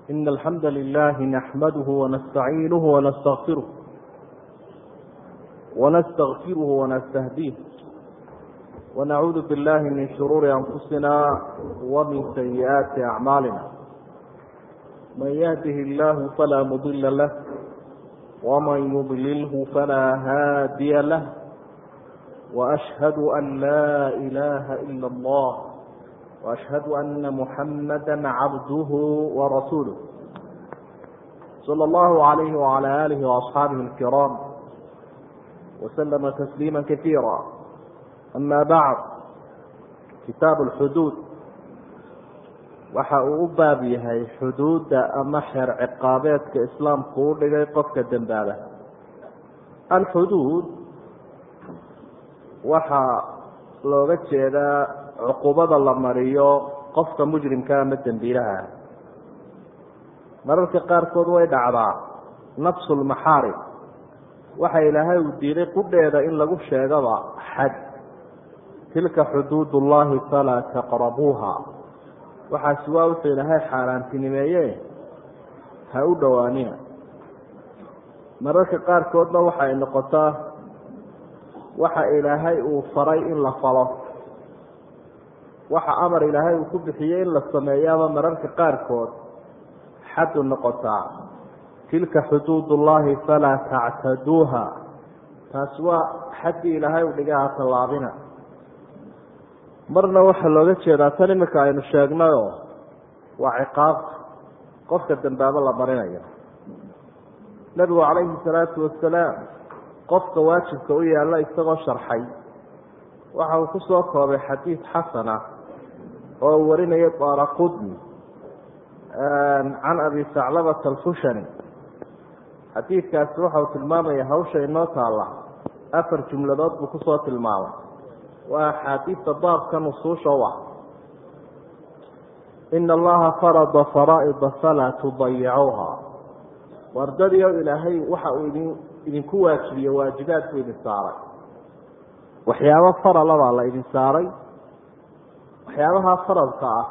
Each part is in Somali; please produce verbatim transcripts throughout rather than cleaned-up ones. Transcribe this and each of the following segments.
إن الحمد لله نحمده ونستعينه ونستغفره ونستغفره ونستهديه ونعوذ بالله من شرور أنفسنا ومن سيئات أعمالنا. من يهده الله فلا مضل له ومن يضلله فلا هادي له، وأشهد أن لا إله إلا الله وأشهد أن محمدا عبده ورسوله صلى الله عليه وعلى آله وأصحابه الكرام وسلم تسليما كثيرا. أما بعد، كتاب الحدود waxa uu u baab yahay xuduudda ama xeer ciqaabeedka islaamku u dhigay qofka dembaaba. alxuduud waxaa looga jeedaa cuqubada la mariyo qofka mujrimka ama dembiilaha. mararka qaarkood way dhacdaa nafsulmaxaarim, waxa ilaahay uu diiday qudheeda in lagu sheegaba xad. tilka xuduud ullahi falaa taqrabuuha, waxaasi waa wuxuu ilaahay xaaraantinimeeye ha u dhowaanina. mararka qaarkoodna waxay noqotaa waxa ilaahay uu faray in la falo, waxa amar ilaahay uu ku bixiyey in la sameeyaaba mararka qaarkood xadu noqotaa. tilka xuduud ullahi falaa tactaduuha, taas waa xaddii ilaahay u dhiga ha tallaabina. marna waxaa looga jeedaa tan iminka aynu sheegnayo waa ciqaabta qofka dambaabo la marinayo. nebigu calayhi salaatu wasalaam qofka waajibka u yaalla isagoo sharxay waxa uu ku soo koobay xadiid xasana oo uu warinaya daaraqudni can abi saclabata alkhushani. xadiidkaasi waxa uu tilmaamaya hawsha inoo taalla afar jumladood buu kusoo tilmaamay. waa axaadiista baabka nusuusha u ah. ina allaha farada faraa'ida falaa tudayicuuha, wardadiio ilaahay waxa uu idin idinku waajibiye waajibaad buu idin saaray. waxyaabo farala baa la idin saaray. waxyaabaha faradka ah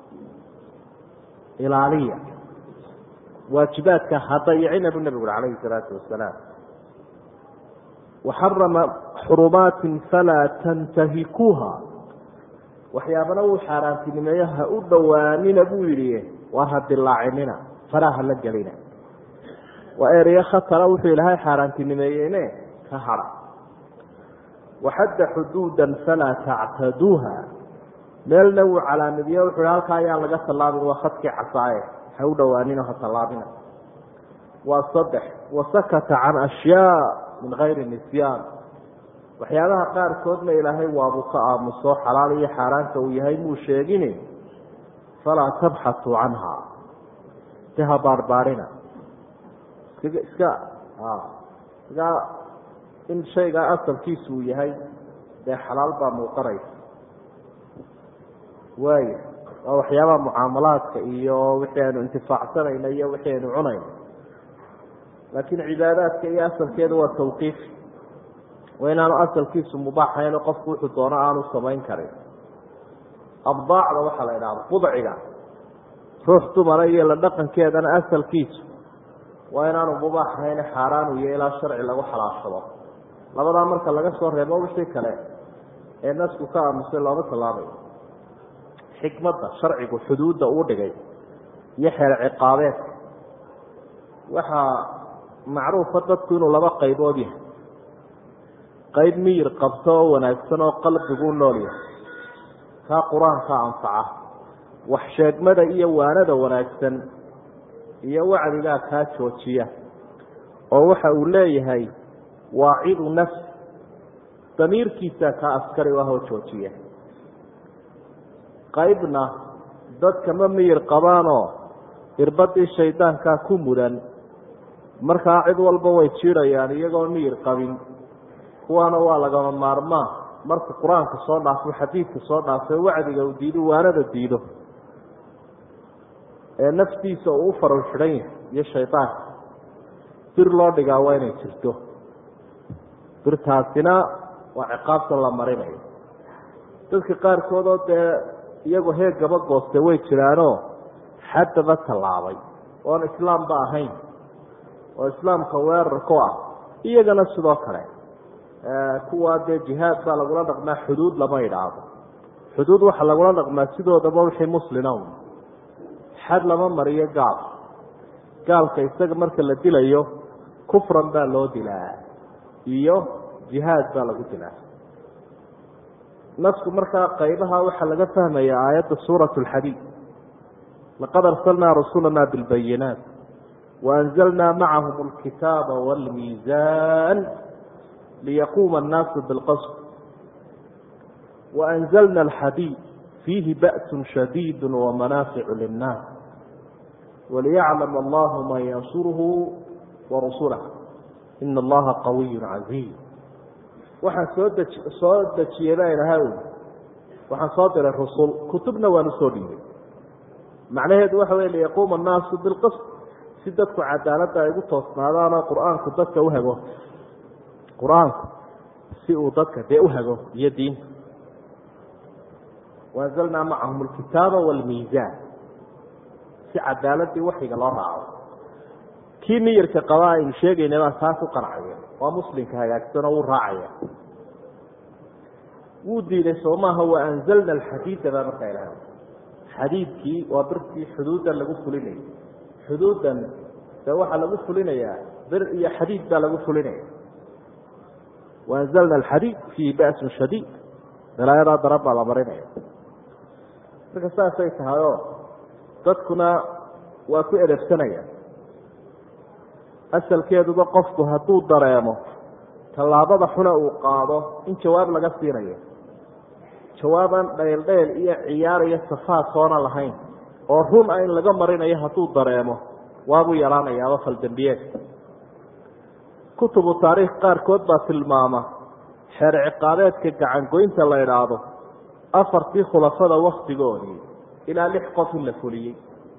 ilaaliya, waajibaadka ha dayicina buu nebigu uri calayhi salaatu wasalaam. waxarama xurumaatin falaa tantahikuuha, waxyaabana wuu xaaraantinimeeyo ha u dhowaanina buu yidhi, waar ha dilaacinina, faraha la gelina. waa ereyo khatara wuxuu ilaahay xaaraantinimeeyeyne ka hadha. waxadda xuduudan falaa tactaduuha, meelna wuu calaamadiye wuxuu hi halkaa ayaan laga tallaabin, waa khadkii casaaye, ha u dhowaanina ha tallaabina. waa saddex, wasakata can ashyaa min gayri nisyaan, waxyaabaha qaarkoodna ilaahay waabuu ka aamuso xalaal iyo xaaraanta uu yahay muu sheegin. falaa tabxasuu canha, si ha baarbaarina. iska iska in shaygaa asalkiisu uu yahay dee xalaal baa muuqanaysa. waaya waa waxyaabaha mucaamalaadka iyo wixii aynu intifaacsanayna iyo wixii aynu cunayna. laakiin cibaadaadka iyo asalkeedu waa tawqiif, waa inaanu asalkiisu mubaaxayn oo qofku wuxuu doono aanu samayn karin. abdaacda waxaa la idhahda budciga, ruux dumara iyo la dhaqankeedana asalkiisu waa inaanu mubaaxayn, xaaraanu iyo ilaa sharci lagu xalaashado. labadaa marka laga soo reebo wixii kale ee nasku ka aamusay looma tallaabayo. xikmadda sharcigu xuduudda uu dhigay iyo xeer ciqaabeedka waxaa macruufa dadku inuu laba qaybood yahay. qayb miyir qabto oo wanaagsan oo qalbigu nool yahay, kaa qur-aanka anfaca. wax sheegmada iyo waanada wanaagsan iyo wacdigaa kaa joojiya, oo waxa uu leeyahay waacidu nafs, damiirkiisa kaa askari u ah oo joojiya. qaybna dadka ma miyir qabaanoo irbadii shaydaankaa ku mudan, markaa cid walba way jiirayaan iyagoo miyir qabin. kuwaana waa lagama maarmaan marka qur-aanka soo dhaafo, xadiidka soo dhaafo, wacdiga uu diido, waanada diido, ee naftiisa uu u farul xidhan yahay iyo shaydaanka, bir loo dhigaa waa inay jirto. birtaasina waa ciqaabta la marinayo. dadka qaarkoodoo dee iyagoo heeg gaba gooste way jiraanoo xaddaba tallaabay oon islaamba ahayn oo islaamka weerar ku ah iyagana sidoo kale kuwaa dee jihaad baa lagula dhaqmaa xuduud lama idhaahdo xuduud waxaa lagula dhaqmaa sidoodaba wixii muslina xad lama mariyo gaal gaalka isaga marka la dilayo kufran baa loo dilaa iyo jihaad baa lagu dilaa nasku markaa qaybaha waxaa laga fahmaya aayadda suurat alxadiid laqad arsalnaa rusulana bilbayinaat waanzalnaa macahum alkitaaba wاlmiizan liyaquuma annaasu bilqasd waanzalna alxadiid fiihi ba'su shadiid wamanaaficu linnaas waliyaclama allahu man yansuruhu warasulah ina allaha qawiy caziiz waxaan soo dej soo dejiyey baa ilahay ui waxaan soo diray rusul kutubna waan usoo dhiibay macnaheedu waxa wey liyaquuma annaasu bilqisd si dadku cadaaladda ay ugu toosnaadaanoo qur-aanku dadka uhago qur-aanku si uu dadka dee uhago iyo diinta waanzalnaa macahum alkitaaba waalmiizaan si cadaaladii waxyiga loo raaco kii niyarka qaba aynu sheegayna baa taas u qancaya waa muslimka hagaagsan oo wuu raacaya wuu diiday soo maaha waanzalna alxadiida baa markaa ilahay xadiidkii waa birtii xuduuddan lagu fulinayay xuduuddan dee waxaa lagu fulinayaa bir iyo xadiid baa lagu fulinaya waanzalna alxadiid fiihi ba'sun shadiid balaayadaa daran baa la marinaya marka saasay tahay oo dadkuna waa ku edebsanaya asalkeeduba qofku hadduu dareemo tallaabada xuna uu qaado in jawaab laga siinayo jawaabaan dhayldhayl iyo ciyaar iyo safaad hoona lahayn oo run a in laga marinayo hadduu dareemo waabuu yaraanayaaba faldambiyeed kutubu taariikh qaarkood baa tilmaama xeer ciqaabeedka gacangoynta la idhaahdo afartii khulafada waktigoodii ilaa lix qof in la fuliyey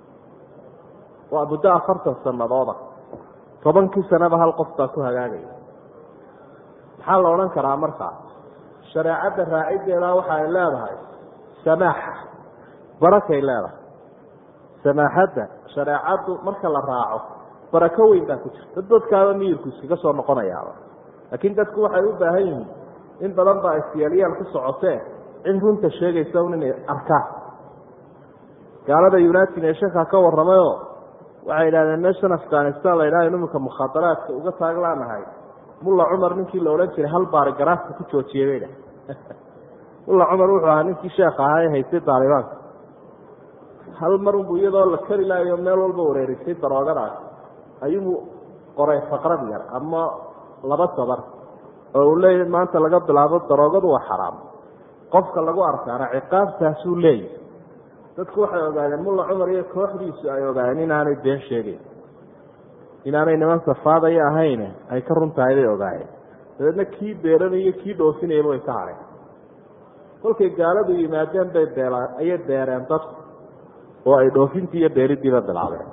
waa muddo afartan sanadooda tobankii sanaba hal qof baa ku hagaagaya maxaa la odhan karaa markaa shareecadda raaciddeeda waxa ay leedahay samaaxa barakay leedahay samaaxadda shareecaddu marka la raaco barako weyn baa ku jirta dadkaaba miyirku iskaga soo noqonayaaba laakiin dadku waxay u baahan yihiin in badan baa isyaalyaal ku socotee cid runta sheegaysa un inay arkaan gaalada united nationka ka warramayoo waxay idhahdeen meeshan afghanistan la idhaha iminka mukhaadaraadka uga taaglaanahay mulla cumar ninkii la odhan jiray hal baari garaafka ku joojiyey bay dhah mulla cumar wuxuu ahaa ninkii sheekh ahaa ee haystay daalibaanka hal mar unbu iyadoo la kari laayo meel walba wareerisay daroogadaas ayuu qoray faqrad yar ama laba sabar oo uu leeyahy maanta laga bilaabo daroogadu waa xaraam qofka lagu arkaana ciqaabtaasuu leeyahy dadku waxay ogaadeen mulla cumar iyo kooxdiisu ay ogaadeen inaanay been sheegeyn inaanay niman safaadaya ahayne ay ka run tahay bay ogaayeen dabeedna kii beeranayo kii dhoofinayaba way ka hareen kolkay gaaladu yimaadeen bay beelaan ayay beereen dadku oo ay dhoofintii iyo beeridiiba bilaabeen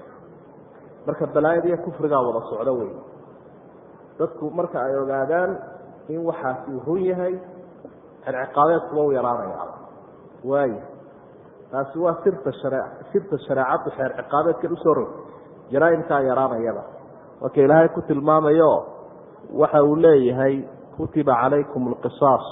marka balaayadiiyo kufrigaa wada socdo wey dadku marka ay ogaadaan in waxaasi uu run yahay xerciqaabeedkuba u yaraanaya waayo taasi waa sirta share sirta shareecaddu xeer ciqaabeedkan usoo rog jaraaimkaa yaraanayaba waa ka ilaahay ku tilmaamayo waxa uu leeyahay kutiba calaykum alqisaas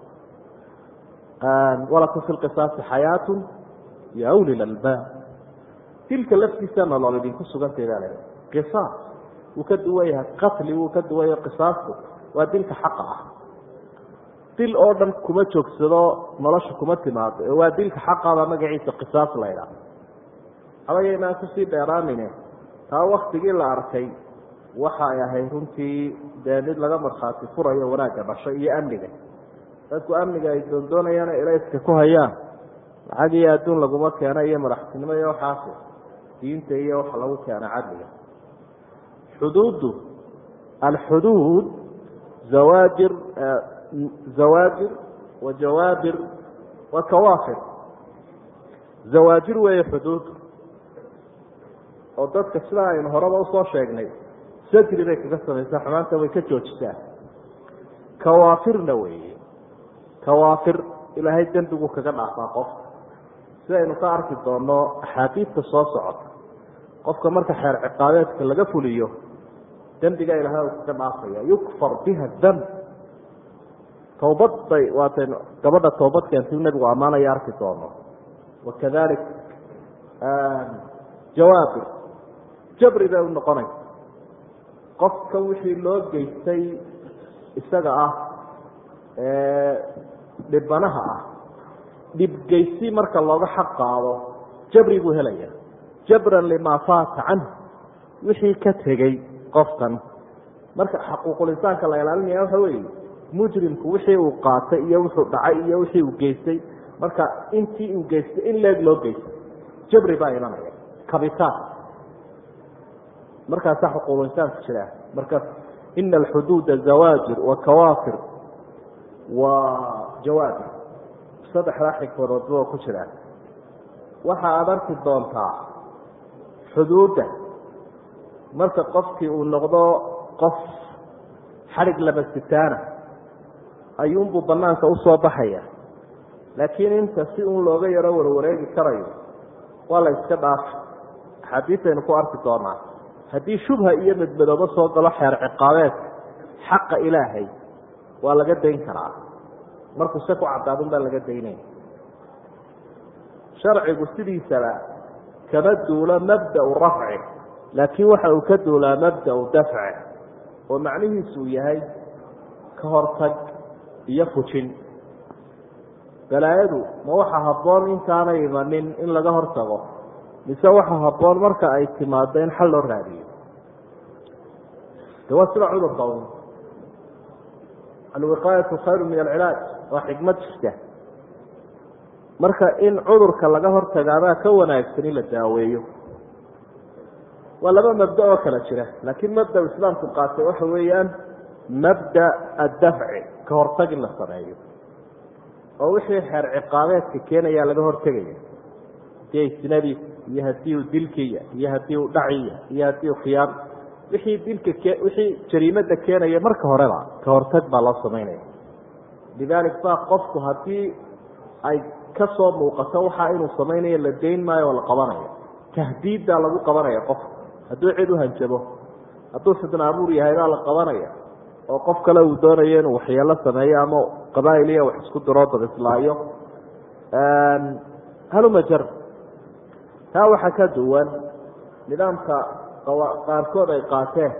walakum fi lqisaasi xayaatun ya uli lalbaab tilka laftiisa nolol idinku sugantaydaa le qisaas wuu ka duwan yahay qatli wuu ka duwan yahay qisaastu waa dilka xaqa ah dil oo dhan kuma joogsado nolosha kuma timaado ee waa dilka xaqaba magaciisa qisaas la ydhaha abayaynaan kusii dheeraanine taa waktigii la arkay waxa ay ahayd runtii dee mid laga markhaati furayo wanaagga dhashay iyo amniga dadku amniga ay doondoonayaana ilayska ku hayaan lacag iyo adduun laguma keena iyo madaxtinimo iyo waxaas diinta iyo waxa lagu keena cadliga xuduuddu alxuduud zawaajir zawaajir wa jawaabir wa kawaafir zawaajir weeye xuduud oo dadka sidaa aynu horeba usoo sheegnay sajri bay kaga samaysaa xumaanta way ka joojisaa kawaafirna weeye kawaafir ilaahay dembiguu kaga dhaafaa qofka sidaynu ka arki doono axaadiidta soo socota qofka marka xeer ciqaabeedka laga fuliyo dembiga ilaahay uu ka dhaafaya yukfar biha dam tawbad bay waatay gabadha toobad keentay nabigu amaanaya arki doono wakadalik jawaab jabri bay noqonay qofka wixii loo geystay isaga ah ee dhibanaha ah dhibgeysi marka looga xaq qaado jabri buu helaya jabran lima faata canhu wixii ka tegey qofkan marka xaquuqul insaanka la ilaalinaya waxa weeye mujrimku wixii uu qaatay iyo wuxuu dhacay iyo wixii uu geystay marka intii uu geystay in leeg loo geystay jabri baa imanaya kabitaan markaasa xuquuqul insaanku jira marka ina alxuduuda zawaajir wa kawaafir wa jawaabir saddexdaa xigmadood baa ku jiraan waxa aad arki doontaa xuduudda marka qofkii uu noqdo qof xarig laba sitaana ayuunbuu banaanka usoo baxaya laakiin inta si un looga yaro warwareegi karayo waa la iska dhaafa axaadiisaynu ku arki doonaa haddii shubha iyo madmadoobo soo galo xeer ciqaabeedka xaqa ilaahay waa laga dayn karaa markuu se ku cadaadun baa laga daynaya sharcigu sidiisaba kama duulo mabda'u rafci laakiin waxa uu ka duulaa mabda'u dafci oo macnihiisuu yahay ka hortag iyo fujin balaayadu ma waxa habboon intaanay imanin in laga hortago mise waxa habboon marka ay timaado in xal loo raadiyo de waa sida cudurka un alwiqaayatu khayru min alcilaaj waa xikmad jirta marka in cudurka laga hortagaamaa ka wanaagsan in la daaweeyo waa laba mabda oo kala jira laakiin mabda islaamku qaatay waxa weeyaan mabda addafci ka hortag in la sameeyo oo wixii xeer ciqaabeedka keenayaa laga hortegaya hadii ay sinadii iyo haddii uu dilkiya iyo haddii uu dhaciya iyo haddii uu khiyaan wixii dilka ke wixii jariimada keenaya marka horeba ka hortag baa loo samaynaya lidalik baa qofku haddii ay ka soo muuqato waxaa inuu samaynayo la dayn maayo oo la qabanayo tahdiiddaa lagu qabanaya qofka hadduu cid u hanjabo hadduu fidna abuur yahay baa la qabanaya oo qof kale uu doonayo inuu waxyeelo sameeyo ama qabaa'il iyo wax isku diroo dabislaayo halumajar taa waxaa ka duwan nidaamka qaarkood ay qaateen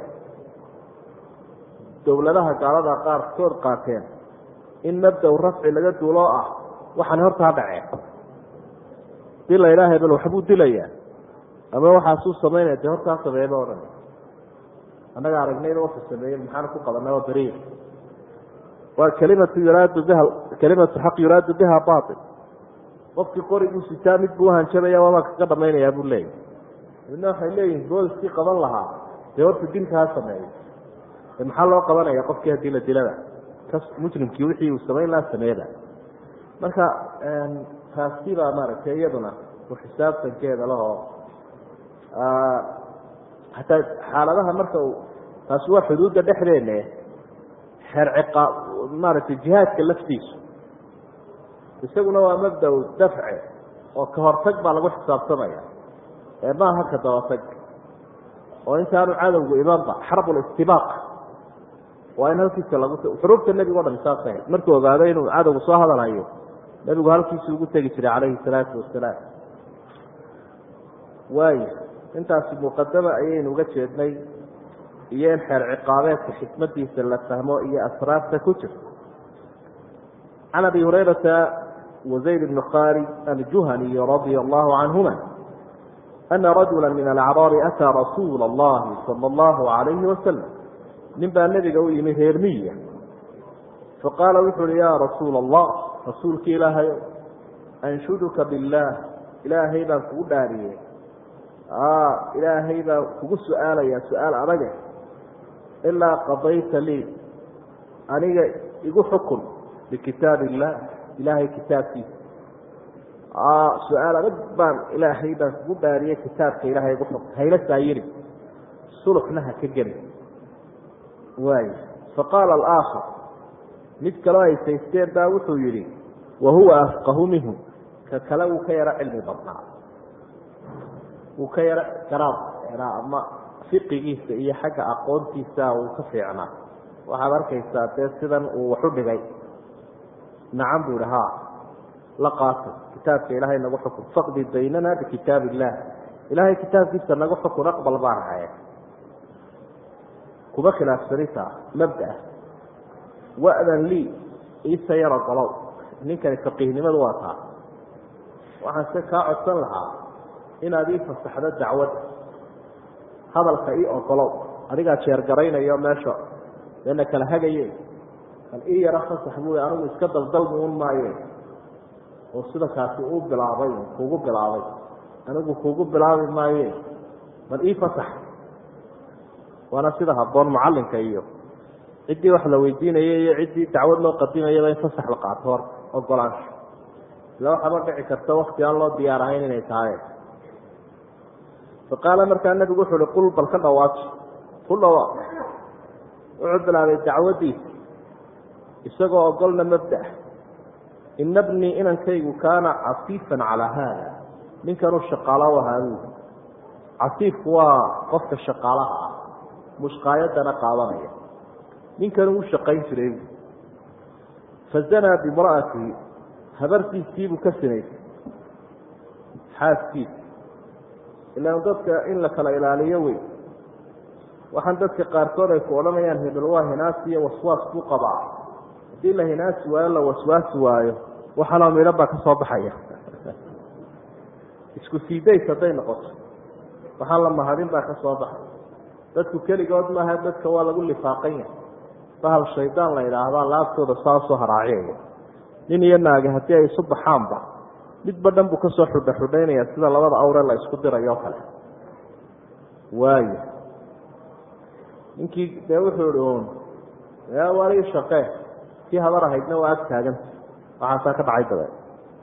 dowladaha gaalada qaarkood qaateen in mabda rafci laga duuloo ah waxaan horta ha dhaceen dii la ilaahay bal waxbuu dilayaa ama waxaasuu samaynaya dee horta ha sameeyaba odhan annaga aragnayna wuxuu sameeyey maxaana ku qabanay waa beriya waa kelimatu yuraadu biha kelimatu xaq yuraadu biha baatil qofkii qoriguu sitaa mid buu uhanjabaya waabaa kaga dhamaynayaa buu leeyahy midna waxay leeyihin booliskii qaban lahaa dee horta dilka ha sameeyo e maxaa loo qabanaya qofkii haddii la dilada kas mujrimkii wixii uu samayn lahaa sameeyada marka taasi baa maaragtay iyaduna ku xisaabtankeeda lahoo hataa xaaladaha marka taasi waa xuduudda dhexdeena xeer ciqaa maaragtay jihaadka laftiisu isaguna waa mabda dafce oo ka hortag baa lagu xisaabtamaya ee maaha ka dabatag oo intaanu cadowgu imanba xarbulistibaaq waa in halkiisa lagu xuruubta nebiga o dhan saas ahayd markuu ogaado inuu cadowgu soo hadalhayo nebigu halkiisii ugu tegi jiray calayhi salaatu wasalaam waayo intaasi muqadama ayaynu uga jeednay iyo in xeer ciqaabeedka xikmadiisa la fahmo iyo asraarta ku jirto can abi hurayrata wazayd bni khaalid aljuhaniy radia allahu canhuma ana rajula min alacraabi ataa rasuula allahi sala allahu alayhi wasalam nin baa nebiga u yimi reer miya faqaala wuxu uhi yaa rasuula allah rasuulki ilaahay anshuduka billaah ilaahay baan kugu dhaariyey ilaahay baan kugu su-aalayaa su-aal adage ilaa qadayta lii aniga igu xukun bikitaab illah ilaahay kitaabkiisa su-aal adag baan ilaahay baan kugu dhaariyey kitaabka ilaahay igu xukun hayla saayiri sulxna ha ka geli waayo faqaala alaakhar mid kaloo ay saysteen baa wuxuu yidhi wahuwa afqahu minhu ka kale uu ka yaro cilmi badnaa uu ka yaro garaab ama fiqigiisa iyo xagga aqoontiisa uu ka fiicnaa waxaad arkaysaa dee sidan uu wax u dhigay nacam buu ihi ha la qaato kitaabka ilaahay nagu xukun faqdi baynana bikitaab illah ilaahay kitaabkiisa nagu xukun aqbal baan ahaye kuma khilaafsanita mabdaa wa'dan lii iisa yaro golow ninkani faqiihnimadu waa taa waxaan se kaa codsan lahaa inaad ii fasaxdo dacwadda hadalka ii ogolow adigaa jeergaraynayo meesha deena kala hagaye bal ii yaro fasax buu anigu iska daldalmi un maaye oo sida kaasi uu bilaabay kugu bilaabay anigu kugu bilaabi maaye bal ii fasax waana sida habboon mucallinka iyo ciddii wax la weydiinayay iyo ciddii dacwad loo qadimayaba in fasax la qaato hor ogolaansho ila waxaaba dhici karta wakti aan loo diyaar ahayn inay tahay faqaala markaa nabigu wuxu uhi qul bal ka dhawaaji ku dhawaaq wuxuu bilaabay dacwaddiisa isagoo ogolna mabda ina bnii inankaygu kaana casiifan calaa haada ninkanuu shaqaalo ahaadu casiifku waa qofka shaqaalaha ah mushqaayadana qaadanaya ninkanuu u shaqayn jiray fazanaa bimra'atihi habartiisiibuu ka sinaysay xaaskiisa ilaan dadka in la kala ilaaliyo wey waxaan dadka qaarkood ay ku odhanayaan hebel waa hinaasi iyo waswaas buu qabaa haddii la hinaasi waayo la waswaasi waayo waxaloo midho baa ka soo baxaya isku siidays hadday noqoto waxaan la mahadin baa ka soo baxay dadku keligood maaha dadka waa lagu lifaaqan yahay bahal shaydaan la yidhaahdaa laabtooda saasoo haraaciyaya nin iyo naagi haddii ay isu baxaanba midba dhan buu kasoo xudha xudhaynaya sida labada awre la isku dirayo kale waayo ninkii dee wuxuu ihi un wali shaqee kii habar ahaydna waa ag taaganta waxaasaa ka dhacay dabe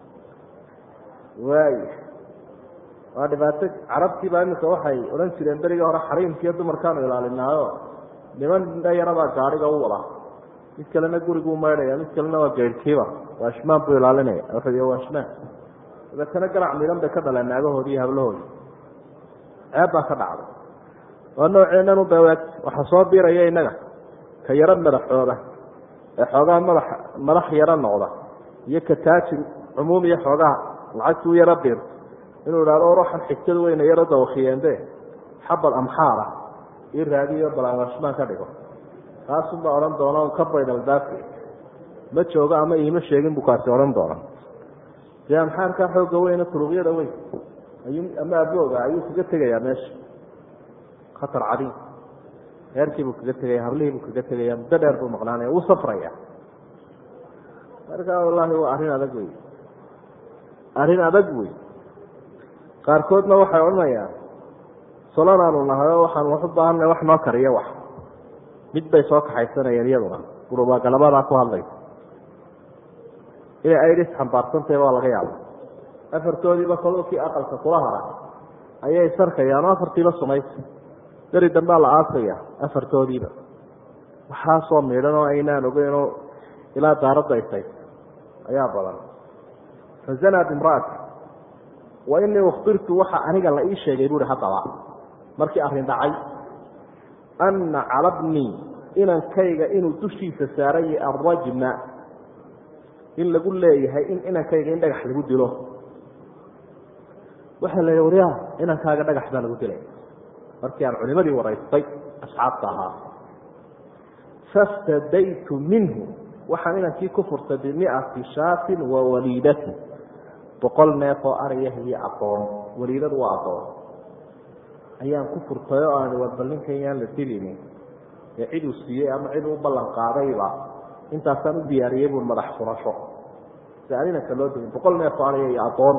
waayo waa dhibaato carabtiibaa iminka waxay odhan jireen berigii hore xariimkiiyo dumarkaanu ilaalinaayo niman dhayarabaa gaariga u wada mid kalena guriguu maydhaya mid kalena waa geyrhkiiba waashmaan buu ilaalinaya wuxuu waashmaan dabeetana garac midhan bay ka dhaleen naagahoodii iyo hablahoodii ceeb baa ka dhacday waa nooceenan u daweeg waxa soo biiraya innaga ka yaro madaxooda ee xoogaha madax madax yaro noqda iyo ka taajir cumuumiya xoogaha lacagtuu yaro biirto inuu idhahdo ruuxan xigtadu weyna yaro dawakhiyeende xabad amxaara ii raadiyo balaanwaashmaan ka dhigo taasunbaa odhan doona un ka baydaldaafi ma joogo ama iima sheegin buu kaasi odhan doona dee amxaarkaa xooga weyne turuqyada weyn ayuu ama abooga ayuu kaga tegayaa meesha khatar cadiim reerkiibuu kaga tegaya hablihiibuu kaga tegaya muddo dheer buu maqnaanaya wuu safraya markaa wallaahi waa arrin adag wey arrin adag wey qaarkoodna waxay odhanayaan solanaanu nahayo waxaan wax u baahanay wax noo kariyo wax mid bay soo kaxaysanayeen iyaduna gurubaa galabadaa ku hadlaysa inay aidis xambaarsantahay baa laga yaaba afartoodiiba kolkii aqalka kula hara ayay sarkayaan oo afartiiba sumaysa beri dambaa la aasaya afartoodiiba waxaasoo midhan oo aynaan ogeynoo ilaa daaradda isay ayaa badan fazanaa bimra'ati wa inii ukhbirtu waxa aniga la ii sheegay buuhi haddaba markii arrin dhacay anna calabnii inankayga inuu dushiisa saaran yahay arrajma in lagu leeyahay in inankayga in dhagax lagu dilo waxaa la yihi waryaa inankaaga dhagax baa lagu dilay markii aan culimadii waraystay asxaabta ahaa fastadaytu minhu waxaan inankii ku furtay bimiati shaatin wa waliidatin boqol neef oo ariyah iyo adoon waliidadu waa adoon ayaan ku furtay oo aan war ballinkan yaan la dilinin ee cid uu siiyey ama cid u ballan qaadayba intaasaan u diyaariyey buu madax furasho si aan inanka loo dilin boqol neef oo ariya iyo adoon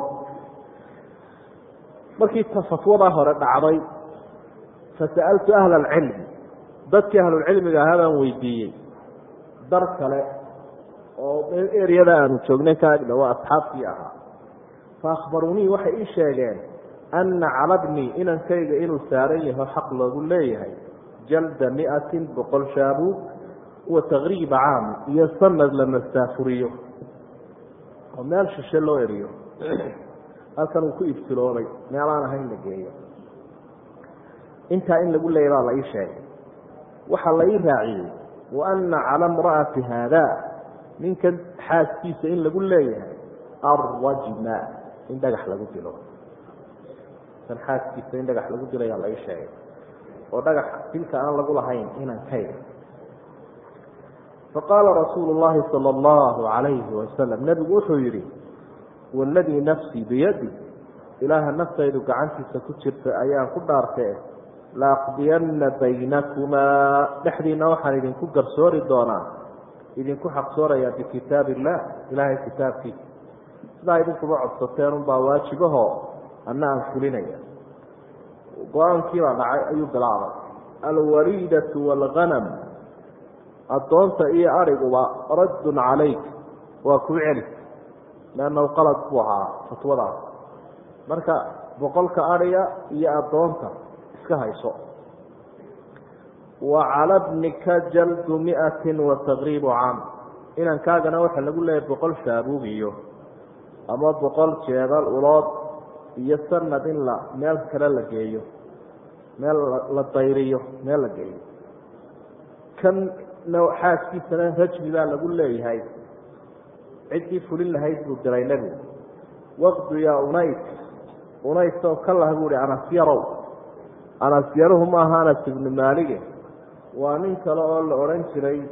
markii tafatwadaa hore dhacday fasa'altu ahla alcilmi dadkii ahlulcilmiga ahaa baan weydiiyey dar kale oo eryada aanu joognay ka agdhowo asxaabtii ahaa faahbaruunii waxay ii sheegeen anna calabnii inankayga inuu saaran yaho xaq loogu leeyahay jalda miatin boqol shaabuug wa taqriiba caam iyo sanad la mastaafuriyo oo meel shishe loo eriyo halkan uu ku ibtiloobay meel aan ahayn la geeyo intaa in lagu leeyahy baa la ii sheegay waxaa la ii raaciyey wa anna cala imra'ati haadaa ninkan xaaskiisa in lagu leeyahay arrajma in dhagax lagu dilo kan xaaskiisa in dhagax lagu dilayaa la ii sheegay oo dhagax dilka aan lagu lahayn inaan ka yidhi faqaala rasuulu llahi sala allahu calayhi wasalam nebigu wuxuu yidhi waaladii nafsii biyadi ilaaha naftaydu gacantiisa ku jirta ayaan ku dhaartee laaqdiyanna baynakumaa dhexdiina waxaan idinku garsoori doonaa idinku xaqsoorayaa bikitaab illah ilaahay kitaabkiisa sidaa idinkuba codsateen unbaa waajibahoo anna aan fulinaya go-aankiibaa dhacay ayuu bilaabay alwaliidatu waalghanam addoonta iyo ariguba raddun calayk waa kuu celi leannahu qalad buu ahaa fatwadaas marka boqolka ariga iyo addoonta iska hayso wa cala bnika jaldu miatin wa taqriibu caam inankaagana waxaa lagu leeyahay boqol shaabuug iyo ama boqol jeedal ulood iyo sanad in la meel kale la geeyo meel la dayriyo meel la geeyo kan xaaskiisana rajmi baa lagu leeyahay ciddii fulin lahayd buu diray nebigu waqdu yaa unays unays oo ka laha buu ihi anasyarow anasyaruhu maaha anas ibnu maalige waa nin kale oo la odhan jiray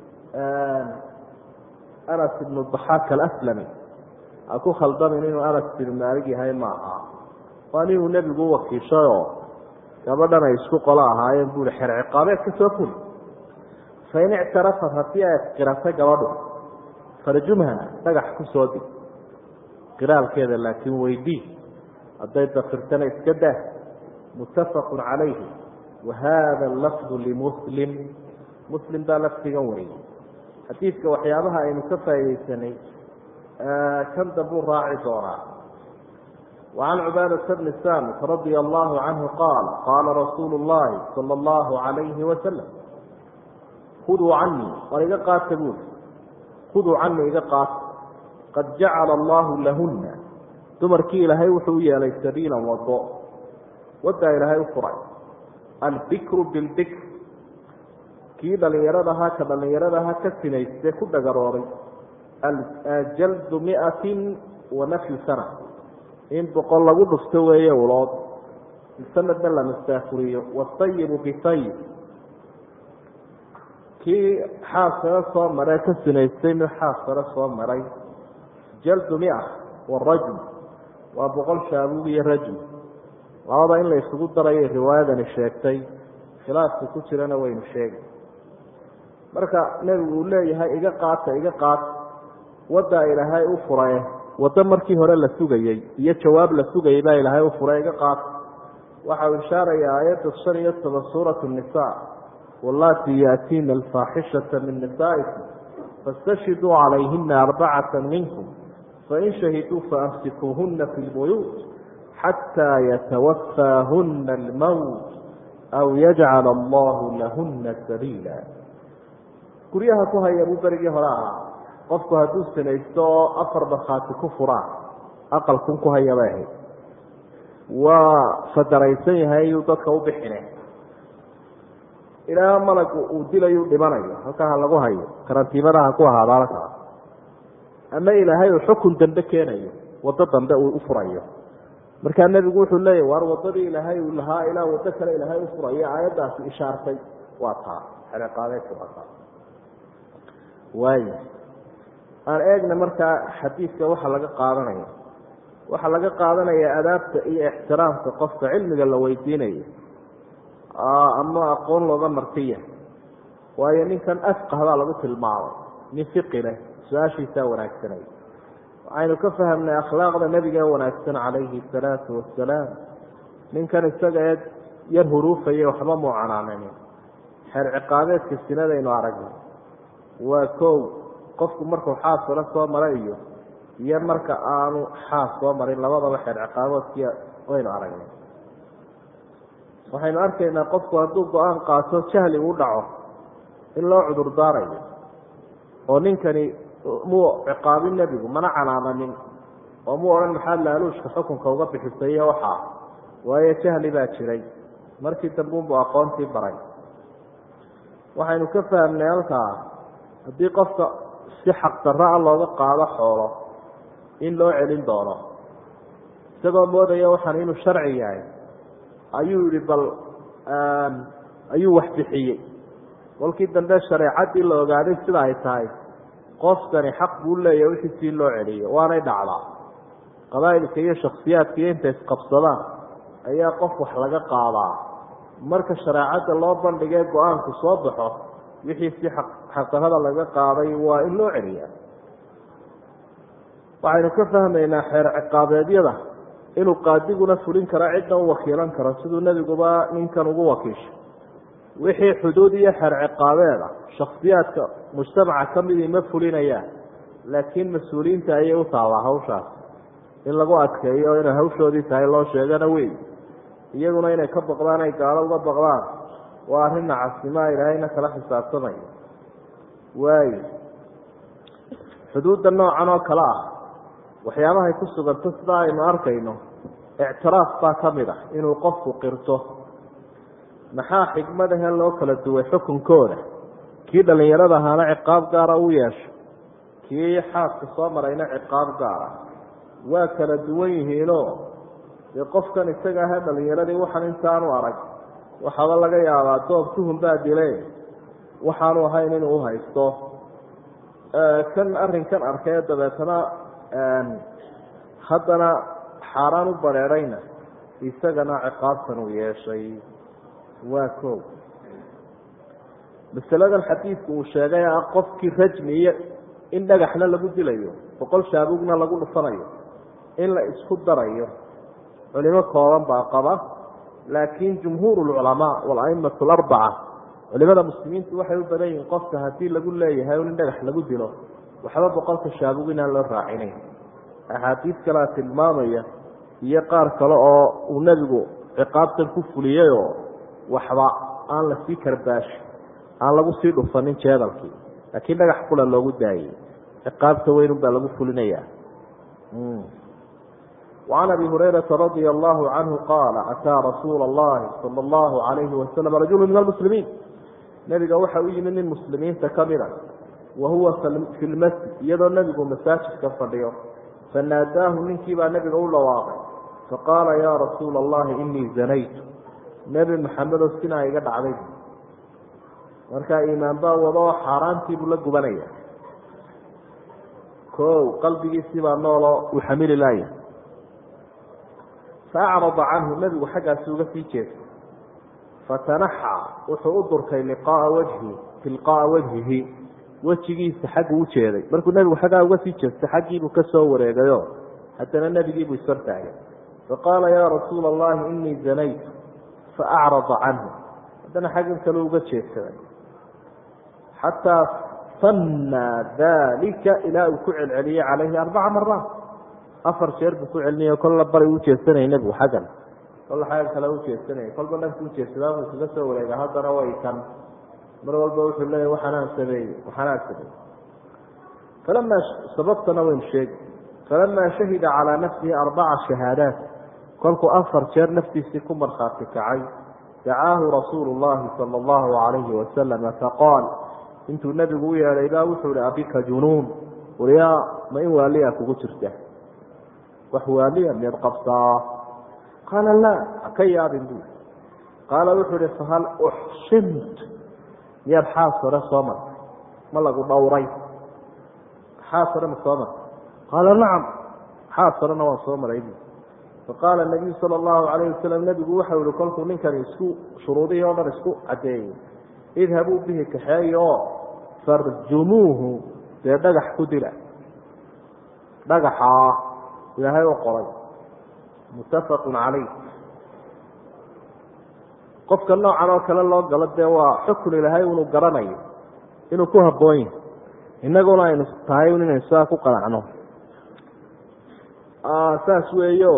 anas ibnu daxaak alaslami ha ku khaldamin inuu anas ibnu maalig yahay ma aha waa ninuu nebigu u wakiishayoo gabadhan ay isku qolo ahaayeen buu ihi xer ciqaabeed ka soo fuli fain ictarafat haddii ay qiratay gabadhu farjumha dhagax ku soo dig qiraalkeeda laakiin weydii hadday dafirtana iska dah muttafaqun calayhi wa hada lafdu limuslim muslim baa lafdigan wariyey xadiidka waxyaabaha aynu ka faaidaysanay kan dambuu raaci doonaa وعن عبادة بن سامت رضي الله عنه قال قال رسول الله صلى الله عليه وسلم خذوا عني وإذا قاتلون خذوا عني إذا قاتل قد جعل الله لهن تمركي إلهي وحوية لي سبيلا والضوء ودى إلهي وفرع البكر بالبكر كيدا ليردها كذا ليردها كسنيس كل قراري الجلد مئة ونفي سنة in boqol lagu dhufto weeye ulood sanadna la mastaafuriyo wasayibu bisayib kii xaasara soo maray ka sinaystay mid xaasara soo maray jaldu mia warajm waa boqol shaabuug iyo rajm labada in la isugu darayo riwaayadani sheegtay khilaafka ku jirana waynu sheegay marka nebigu uu leeyahay iga qaata iga qaata waddaa ilaahay u furaye waddo markii hore la sugayey iyo jawaab la sugayey baa ilaahay u furay iga qaata waxa uu ishaaraya aayadda shan iyo toban suuratu nisaa wallaati yaatiina alfaaxishata min nisaa'ikum fastashhiduu calayhina arbacata minkum fain shahiduu faamsikuuhuna fi lbuyuut xataa yatawafaahuna almowt aw yajcala allahu lahuna sabiila guryaha ku haya buu berigii hore ahaa qofku hadduu sinaysto oo afar markhaati ku furaan aqalkun ku haya bay ahayd waa fadaraysan yahay iyuu dadka u bixine ilaa malagu uu dilayu dhimanayo halkaa ha lagu hayo karantiimada ha ku ahaada halkaa ama ilaahay uu xukun dambe keenayo waddo dambe uu u furayo markaa nebigu wuxuu leeyahy waar waddadii ilaahay uu lahaa ilaa waddo kale ilaahay u furayo aayaddaasi ishaartay waa taa xereqaadeedka waa taa waaya aan eegna markaa xadiidka waxa laga qaadanaya waxaa laga qaadanaya adaabta iyo ixtiraamka qofka cilmiga la weydiinayo ama aqoon looga martiya waayo ninkan afqahbaa lagu tilmaamay nin fiqi leh su-aashiisaa wanaagsanay waxaynu ka fahamnay akhlaaqda nebiga wanaagsan calayhi salaatu wasalaam ninkan isaga ee yar huruufaya waxba muu canaananin xeer ciqaabeedka sinadaynu aragnay waa kow qofku markuu xaas hore soo maray iyo iyo marka aanu xaas soo marin labadaba xeer ciqaaboodkii waynu aragnay waxaynu arkaynaa qofku hadduu go-aan qaato jahli uu dhaco in loo cudur daarayo oo ninkani muu ciqaabin nebigu mana canaananin oo mu oran maxaa laaluushka xukunka uga bixisay waxa waayo jahli baa jiray markii dambe uu aqoontii baray waxaynu ka fahmnay halkaa haddii qofka si xaq darro ah looga qaado xoolo in loo celin doono isagoo moodaya waxaan inuu sharci yahay ayuu yihi bal ayuu wax bixiyey kolkii dambe shareecadii la ogaaday sida ay tahay qofkani xaq buu leeyahay wixii si loo celiyo waanay dhacdaa qabaa'ilka iyo shakhsiyaadka iyo inta isqabsadaan ayaa qof wax laga qaadaa marka shareecada loo bandhigay go-aanku soo baxo wixii si xaqdarrada laga qaaday waa in loo celiyaa waxaynu ka fahmaynaa xeer ciqaabeedyada inuu qaadiguna fulin karo cidna u wakiilan karo siduu nebiguba ninkan ugu wakiishay wixii xuduud iyo xeer ciqaabeeda shakhsiyaadka mujtamaca ka midii ma fulinayaan laakiin mas-uuliyiinta ayay u taallaa hawshaas in lagu adkeeyo inay hawshoodii tahay loo sheegana wey iyaguna inay ka baqdaan ay gaalo uga baqdaan waa arrin nacasnimaa ilaahayna kala xisaabtamaya waayo xuduudda noocan oo kale ah waxyaabahay ku suganto sidaa aynu arkayno ictiraaf baa ka mid ah inuu qofku qirto maxaa xikmadahe loo kala duway xukunkooda kii dhallinyarada ahaana ciqaab gaara u yeesho kii xaaska soo marayna ciqaab gaara waa kala duwan yihiinoo dee qofkan isaga aha dhalinyaradii waxaan intaanu arag waxaaba laga yaabaa doob tuhun baa dile waxaanu ahayn inuu uhaysto kan arrinkan arkay dabeetana haddana xaaraan u bareerayna isagana ciqaabtan uu yeeshay waa ko masaladan xadiidku uu sheegay ah qofkii rajmi iyo in dhagaxna lagu dilayo boqol shaabugna lagu dhufanayo in la isku darayo culimo kooban baa qaba laakiin jumhuur ulculamaa walaimatu larbaca culimada muslimiintu waxay u badan yihiin qofka haddii lagu leeyahay in dhagax lagu dilo waxba boqolka shaabug inaan loo raacinayn axaadiis kalea tilmaamaya iyo qaar kale oo uu nebigu ciqaabtan ku fuliyeyoo waxba aan la sii karbaashi aan lagu sii dhufanin jeedalkii laakiin dhagax kula loogu daayey ciqaabta weyn baa lagu fulinayaa وعن أبي هريرة رضي الله عنه قال أتى رسول الله صلى الله عليه وسلم رجل من المسلمين نبي وحى من المسلمين تكملا وهو في المسجد يدعو النبي مساجد كفريه فناداه من كبا نبي أول واقع فقال يا رسول الله إني زنيت نبي محمد السنة يقعد عليه marka iimaan baa wado xaraantii buu la gubanaya ko qalbigiisa baa noolo u xamil ilaahay فأعرض عنه النبي حقا سوق في جيس فتنحى وحضرك لقاء وجهه تلقاء وجهه وجهه حق وجهه مركو النبي حقا سوق في جيس حقي بكسور يا حتى النبي يجيب يسرتع فقال يا رسول الله إني زنيت فأعرض عنه هذا حقا سلوق جيس حتى صنى ذلك إلى أكوع العلي عليه أربع مرات afar jeer buu ku celinayo kol la bari u jeesanay nabigu xagan kol xagan kala u jeesanay kol ba naftu jeesadaa uu kaga soo wareega hadana way kan mar walba wuxuu leeyahay waxaan sameeyay waxaan sameeyay فلما سبقتنا وين شيء فلما شهد على نفسه أربع شهادات كلكو أفر شير نفسي سيكون مرخاتك عي دعاه رسول الله صلى الله عليه وسلم فقال انتو النبي قوي يا ليلا وحول أبيك جنون وليا ما إن واليك وقترته وحواليا من القبصة قال لا كي يا بندو قال وحول فهل أحسنت يا بحاصر صمت ما لقوا دوري حاصر صمت قال نعم حاصر نوى صمر عيدي فقال النبي صلى الله عليه وسلم نبي وحول كلكم منك يسكو شروطه ومن يسكو عدين اذهبوا به كحايا فارجموه دقح كدلا دقحا إلهي وقري متفق عليه قفك النوع عنه كلا الله قلت هو حكم إلهي ونقرني إنه كوها بوين إنه قلنا إنه تهيون إنه ساكو قلعنه أساس ويو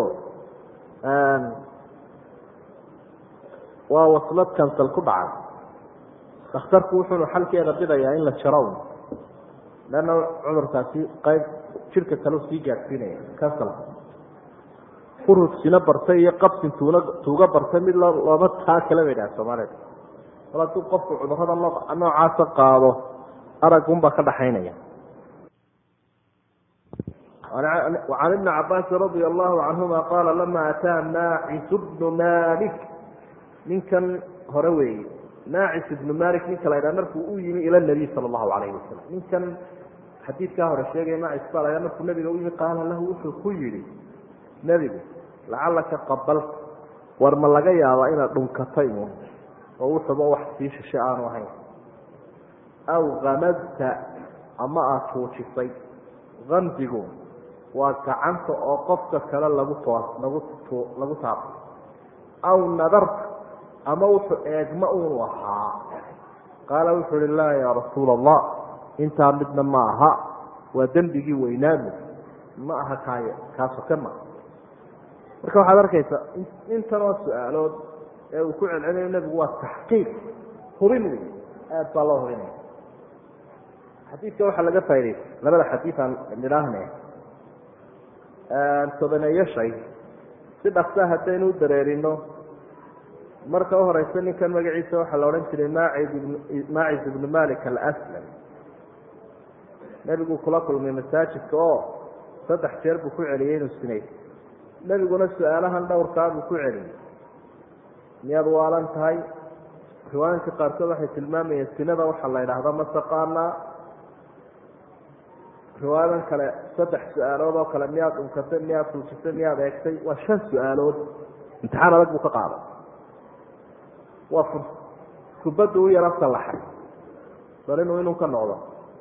ووصلت كانت القبعة اخترت وحن حل كي غبضا يا إلا تشرون لأنه عمر تاسي قيد jirka kale sii gaadhsiinaya kasal furugsina bartay iyo qabsin tuula tuuga bartay mid looma taa kale bay dhaha soomaalida wal hadduu qofku cudurrada noocaasa qaado aragunbaa ka dhaxaynaya. وعن ابن عباس رضي الله عنهما قال لما أتى ناعس بن مالك ninkan hore weeye naacis ibnu malik ninka la ydhaha markuu u yimi ila nabiy sala allahu calayhi wasalam ninkan xadiidkaa hore sheegaya naacis baa la ydhaha markuu nabiga u yimi qaala lahu wuxuu ku yidhi nebigu lacallaka qabalta war ma laga yaabaa inaad dhunkatay un oo wuxuuba wax sii shishe aanu ahayn aw kamadta ama aada tuujisay kamdigu waa gacanta oo qofka kale lagu too lagu t lagu taabto aw nadarta ama wuxuu eegma uunu ahaa qaala wuxuu uhi laa yaa rasuula allah intaa midna ma aha waa dembigii weynaanu ma aha kaay kaasoke ma marka waxaad arkaysaa intanoo su-aalood ee uu ku celcelinayo nebigu waa taxqiiq hubin wey aada baa loo hubinaya xadiidka waxaa laga faa'idaystay labada xadiid aan nidhaahne tobaneeyo shay si dhaksaa haddaynu u dareerino marka u horeysa ninkan magaciisa waxaa la odhan jiray maacis ibnu malik alaslam nebiguu kula kulmay masaajidka oo saddex jeer buu ku celiyey inuu sinay nebiguna su-aalahan dhowrkaa buu ku celiyey miyaad waalan tahay riwaayinka qaarkood waxay tilmaamayeen sinada waxaa la yidhaahda ma taqaanaa riwaayadan kale saddex su-aalood oo kale miyaad dhunkatay miyaad tuujisay miyaad eegtay waa shan su-aalood imtixaan adag buu ka qaaday waa kubaddu u yaro sallaxay bal inuu inuu ka noqdo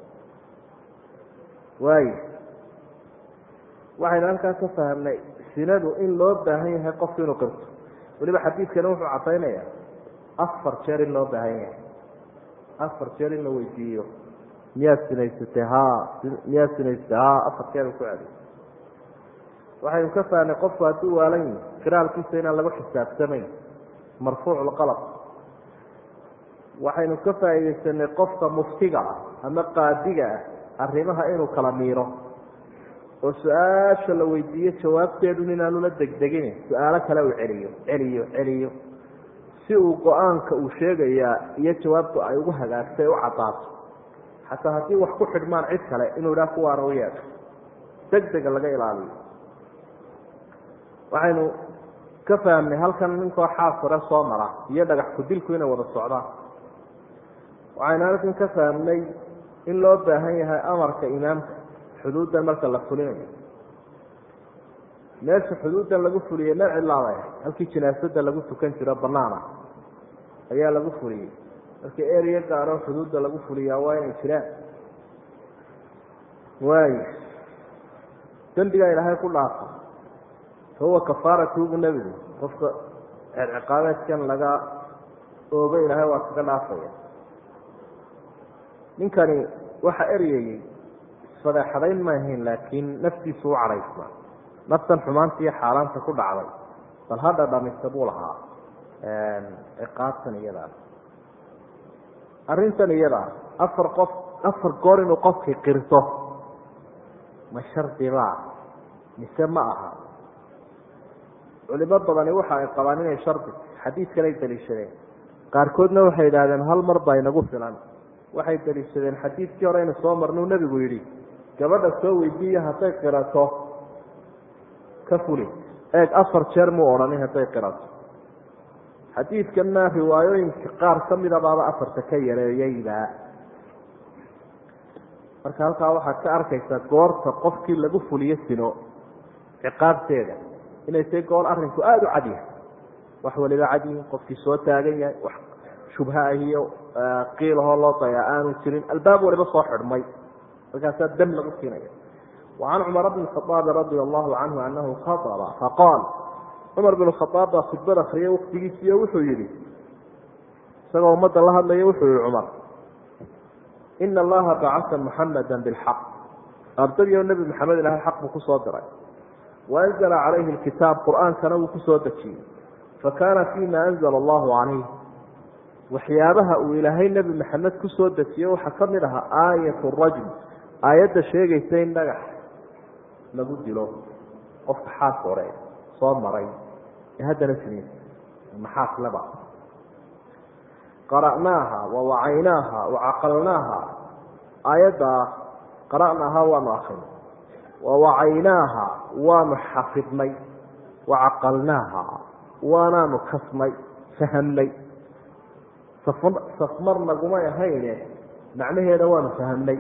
waayo waxaynu halkaas ka fahamnay sinadu in loo baahan yahay qofku inuu qirto weliba xadiidkani wuxuu caddaynaya afar jeer in loo baahan yahay afar jeer in la weydiiyo miyaad sinaysatay ha miyaad sinaysatay ha afar jeer ku celi waxaynu ka fahamnay qofku hadduu waalan yihi qiraalkiisa inaan lagu xisaabtamayn marfuuc lqalb waxaynu ka faa'iidaysanay qofka muftiga ah ama qaadiga ah arrimaha inuu kala miiro oo su-aasha la weydiiyo jawaabteedun inaanu la degdegin su-aalo kale uu celiyo celiyo celiyo si uu go-aanka uu sheegayaa iyo jawaabtu ay ugu hagaagtay u caddaato xataa haddii wax ku xidhmaan cid kale inuu idhaha kuwaana u yeedho deg dega laga ilaaliyo waxaynu ka fahamnay halkan ninkoo xaas hore soo mara iyo dhagax ku-dilku inay wada socdaan waxaynu halkan ka fahamnay in loo baahan yahay amarka imaamka xuduuddan marka la fulinayo meesha xuduuddan lagu fuliyey meel cidlaabay halkii jinaasada lagu tukan jiro banaana ayaa lagu fuliyey marka eriya gaaro xuduudda lagu fuliyaa waa inay jiraan waayo dembigaa ilaahay ku dhaafa fahuwa kafaaratubu nebigu qofka ciqaabeedkan laga oogo ilaahay waa kaga dhaafaya ninkani waxa eryayey isfadeexadayn ma ahayn laakiin naftiisu u cadhaysna naftan xumaanta iyo xaaraanta ku dhacday bal hadha dhamista buu lahaa ciqaabtan iyadaa arrintan iyadaa afar qof afar goor inuu qofkii qirto ma shardibaa mise ma aha culimo badani waxa ay qabaan inay shardi xadiidkan ay daliishadeen qaarkoodna waxay yidhahdeen hal mar baa inagu filan waxay daliishadeen xadiidkii hore aynu soo marnuu nebigu yidhi gabadha soo weydiiya hadday qirato ka fuli eeg afar jeer muu odhanin hadday qirato xadiidkanna riwaayooyinka qaar ka mida baaba afarta ka yareeyeyba marka halkaa waxaad ka arkaysaa goorta qofkii lagu fuliyo sino ciqaabteeda inay tahay goor arrinku aada u cad yahay wax waliba cad yihin qofkii soo taagan yahay wax shubha ah iyo qiilahoo loo dayaa aanu jirin albaab waliba soo xidhmay markaasaa dam lagu siinaya wacan cumar bni khaaab radia allahu canhu anahu khaaba faqaal cumar bin khaaab baa khudbad akriyay waktigiisiiyo wuxuu yihi isagoo ummadda la hadlaya wuxuu yihi cumar ina allaha bacasa muxamada bilxaq ardadiio nebi maxamed ilahay xaq buu kusoo diray waanzala calayhi lkitaab qur-aankana wuu kusoo dejiyey fakaana fima anzala allahu calayh waxyaabaha uu ilaahay nebi maxamed kusoo dejiye waxaa ka mid ahaa aayat rajm aayadda sheegaysa in dhagax lagu dilo qofka xaas hore soo maray ee haddana siniin maxaas laba qara'naaha wawacaynaaha wacaqalnaaha aayadda qara'naaha waanu akrinay wawacaynaaha waanu xafidnay wacaqalnaaha waanaanu kasnay fahamnay safmar nagumay ahayne macnaheeda waanu fahamnay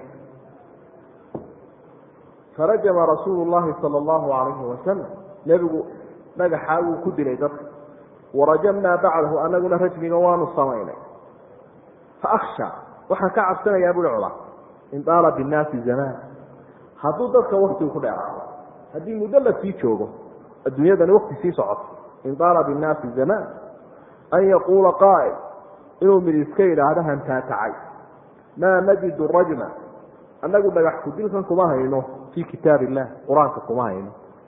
farajama rasuulu llahi sala allahu calayhi wasalam nebigu dhagaxaa wuu ku dilay dadka warajamnaa bacdahu anaguna rajmiga waanu samaynay faakhsha waxaan ka cabsanayaa bui cula in daala binnaasi zamaan hadduu dadka waktigu ku dheeraado haddii muddo la sii joogo adduunyadani wakti sii socoto in daala binnaasi zamaan an yaquula qaa'il inuu mid iska yidhaahdo hantaatacay maa najidu rajma annagu dhagax kudilkan kuma hayno fii kitaab illah qur-aanka kuma hayno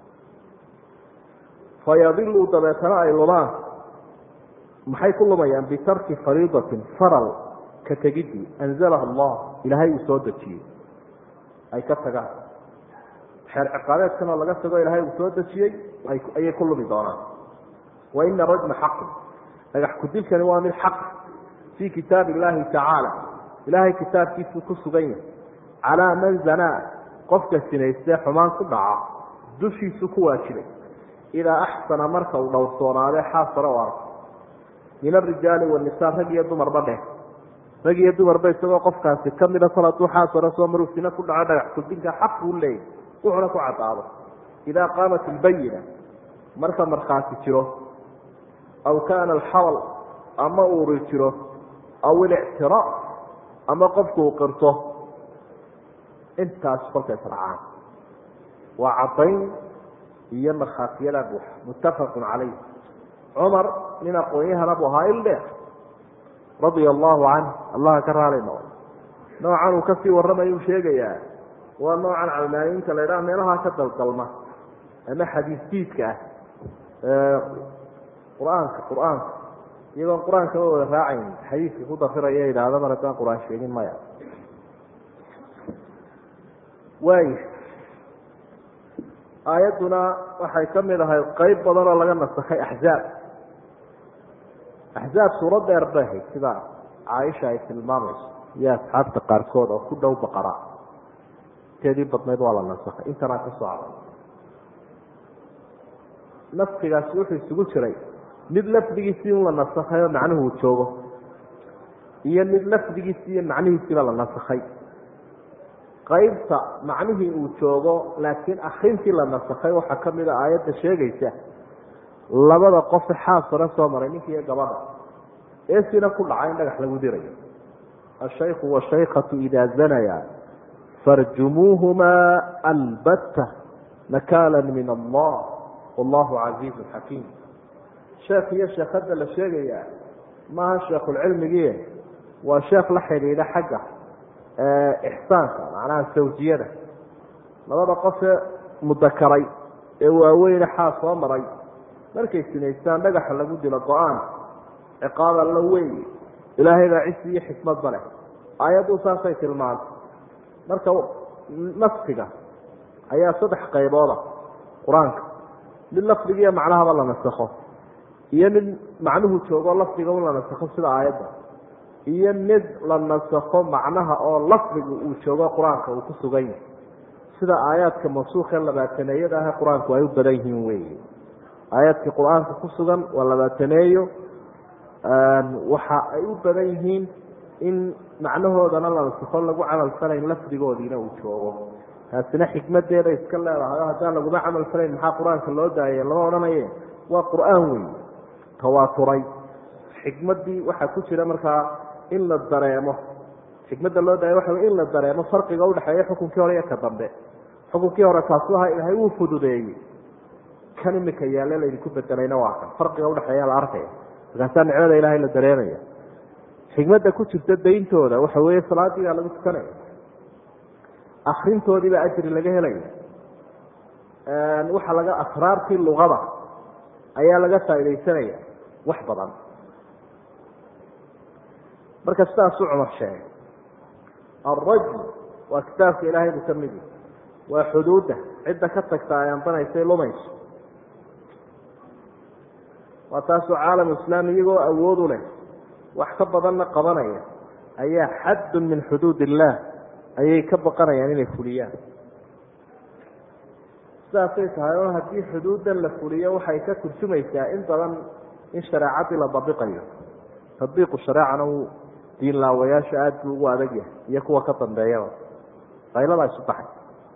fayadiluu dabeetana ay lumaan maxay ku lumayaan bitarki fariidatin faral ka tegidii anzalaha allah ilaahay uu soo dejiyey ay ka tagaan xeer ciqaabeedkana laga tago ilaahay uu soo dejiyey ayay ku lumi doonaan wa ina rajma xaqun dhagax kudilkani waa mid xaq fii kitaabi illaahi tacaala ilaahay kitaabkiisuu ku sugan yahay calaa man zanaa qofka sinaystee xumaan ku dhaca dushiisu ku waajibay idaa axsana marka uu dhowrsoonaadee xaasare u arko min arijaali wanisaa rag iyo dumarba dheh rag iyo dumarba isagoo qofkaasi kamida kol hadduu xaasare soo maruu sina ku dhaco dhagax kudinka xaq buu leeyay wuxuna ku caddaado idaa qaamat ilbayina marka markhaati jiro aw kaana alxawl ama uuri jiro aw ilictiraaf ama qofku uu qirto intaas kolkay sarcaan waa caddayn iyo markhaatiyada buuxa muttafaqun calayh cumar nin aqoon-yahana buu ahaa il dheer radia allahu canh allaha ka raali noqo noocan uu kasii warramayuu sheegayaa waa noocan calmaaniinta la ydhaha meelahaa ka daldalma ama xadiis diidka ah qur-aanka qur-aanka iyagoon qur-aanka ma wada raacayn xadiiska ku dafiraya idhaahda mar haddaan qur-aan sheegin maya waay aayadduna waxay ka mid ahay qeyb badan oo laga nasakhay axzaab axzaab suurad dheer bay ahayd sida caaisha ay tilmaamayso iyo asxaabta qaarkood oo ku dhow baqara inteedii badnayd waa la nasakhay intanaa ka soo caday naskigaasi wuxuu isugu jiray mid lafdigiisii in la nasakhay oo macnuhu uu joogo iyo mid lafdigiisii iyo macnihiisiiba la nasakhay qaybta macnihii uu joogo laakiin akrintii la nasakhay waxaa ka mid a aayadda sheegaysa labada qofe xaasare soo maray ninki iyo gabadha eesina ku dhaca in dhagax lagu dirayo ashaykhu washaykatu idaa zanaya farjumuuhumaa albatta nakaala min allah wallahu casiizun xakiim sheekh iyo sheekhadda la sheegayaa maaha sheekhulcilmigii waa sheekh la xidhiidha xagga ixsaanka macnaha sawjiyada labada qofee mudakaray ee waaweyne xaas soo maray markay sinaystaan dhagaxa lagu dilo go-aan ciqaab alla weyn ilaahay baa cisi iyo xikmadba leh aayaddu saasay tilmaantay marka naskiga ayaa saddex qaybooda qur-aanka mid lafdigiiyo macnahaba la nasakho iyo mid macnuhu joogo lafdiga un la nasakho sida aayadda iyo mid la nasakho macnaha oo lafdigu uu joogo qur-aanka uu ku sugan yahay sida aayaadka mansuukhee labaataneeyada ah qur-aanku ay u badan yihiin wey aayaadka qur-aanka ku sugan waa labaataneeyo waxa ay u badan yihiin in macnahoodana la nasakho lagu camal falayn lafdigoodiina uu joogo taasina xikmadeeda iska leedahay haddaan laguma camal falayn maxaa qur-aanka loo daayay lama odhanaye waa qur-aan wey tawaaturay xikmadii waxaa ku jira markaa in la dareemo xikmadda loo daaya waxa in la dareemo farqiga udhexeeya xukunkii hore iyo ka dambe xukunkii hore kaasu aha ilaahay wuu fududeeyey kan imika yaale laydinku bedelayna waa kan farqiga udhexeeya la arkaya markaasaa nicmada ilaahay la dareemaya xikmadda ku jirta dayntooda waxa weeye salaadiibaa lagu tukanaya akrintoodiibaa ajri laga helaya waxa laga asraartii luqada ayaa laga faaidaysanaya wax badan marka sidaasuu cumar sheegay alrajm waa kitaabka ilaahay buu ka mid yahay waa xuduudda cidda ka tagta ay ambanaysay lumayso waa taasoo caalam islaami iyagoo awood u leh wax ka badanna qabanaya ayaa xaddun min xuduud illaah ayay ka baqanayaan inay fuliyaan sidaasay tahay oo haddii xuduuddan la fuliyo waxay ka turjumaysaa in badan in shareecadii la dabiqayo tadbiiqu shareecana uu diin laawayaasha aada buu ugu adag yahay iyo kuwa ka dambeeyaba qayladaa isu baxay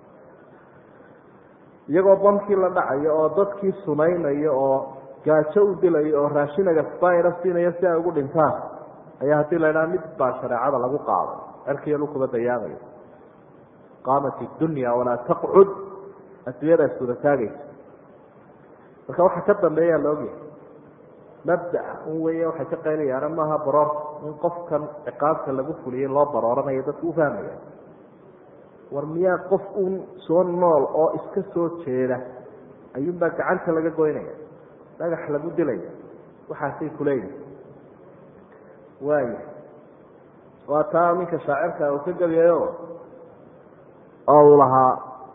iyagoo bamkii la dhacayo oo dadkii sumaynayo oo gaajo u dilayo oo raashinaga spira siinayo si ay ugu dhintaan ayaa haddii la idhaha mid baa shareecada lagu qaaday cerkiyo lukuba dayaamayo qaamat iddunya walaa taqcud adduunyada iswada taagaysa marka waxa ka dambeeyaa la ogyahay mabdaa un weeye waxay ka qaylayaana maaha baroorta in qofkan ciqaabta lagu fuliyey loo barooranayo dadku u fahmaya war miyaa qof un soo nool oo iska soo jeeda ayuunbaa gacanta laga goynaya dhagax lagu dilaya waxaasay kuleeyihin waaya waa taa ninka shaacirka uu ka gabiyayo oo uu lahaa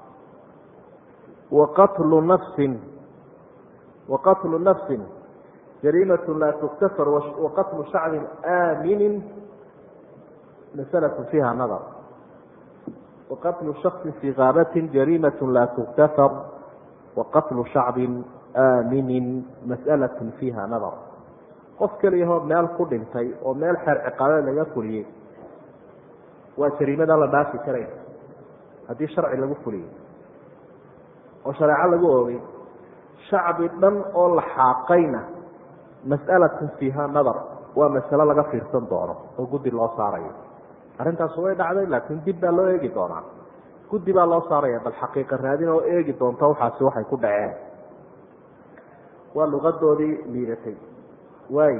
waqatlu nafsin waqatlu nafsin jariimat laa tuktafar waqatlu shacbin aaminin masalatu fiiha nadar waqatlu shaksin fii gaabatin jariimat laa tuktafar waqatlu shacbin aaminin mas'alatun fiiha nadar qof keliyahoo meel ku dhintay oo meel xeer ciqaabeed laga fuliyey waa jariimadan la dhaafi karayn haddii sharci lagu fuliyey oo shareeco lagu oogay shacbi dhan oo la xaaqayna mas'alatun fiiha nadar waa masalo laga fiirsan doono oo guddi loo saarayo arrintaas way dhacday laakiin dib baa loo eegi doonaa guddi baa loo saaraya bal xaqiiqa raadin oo eegi doonta waxaasi waxay ku dhaceen waa luqadoodii liidatay waay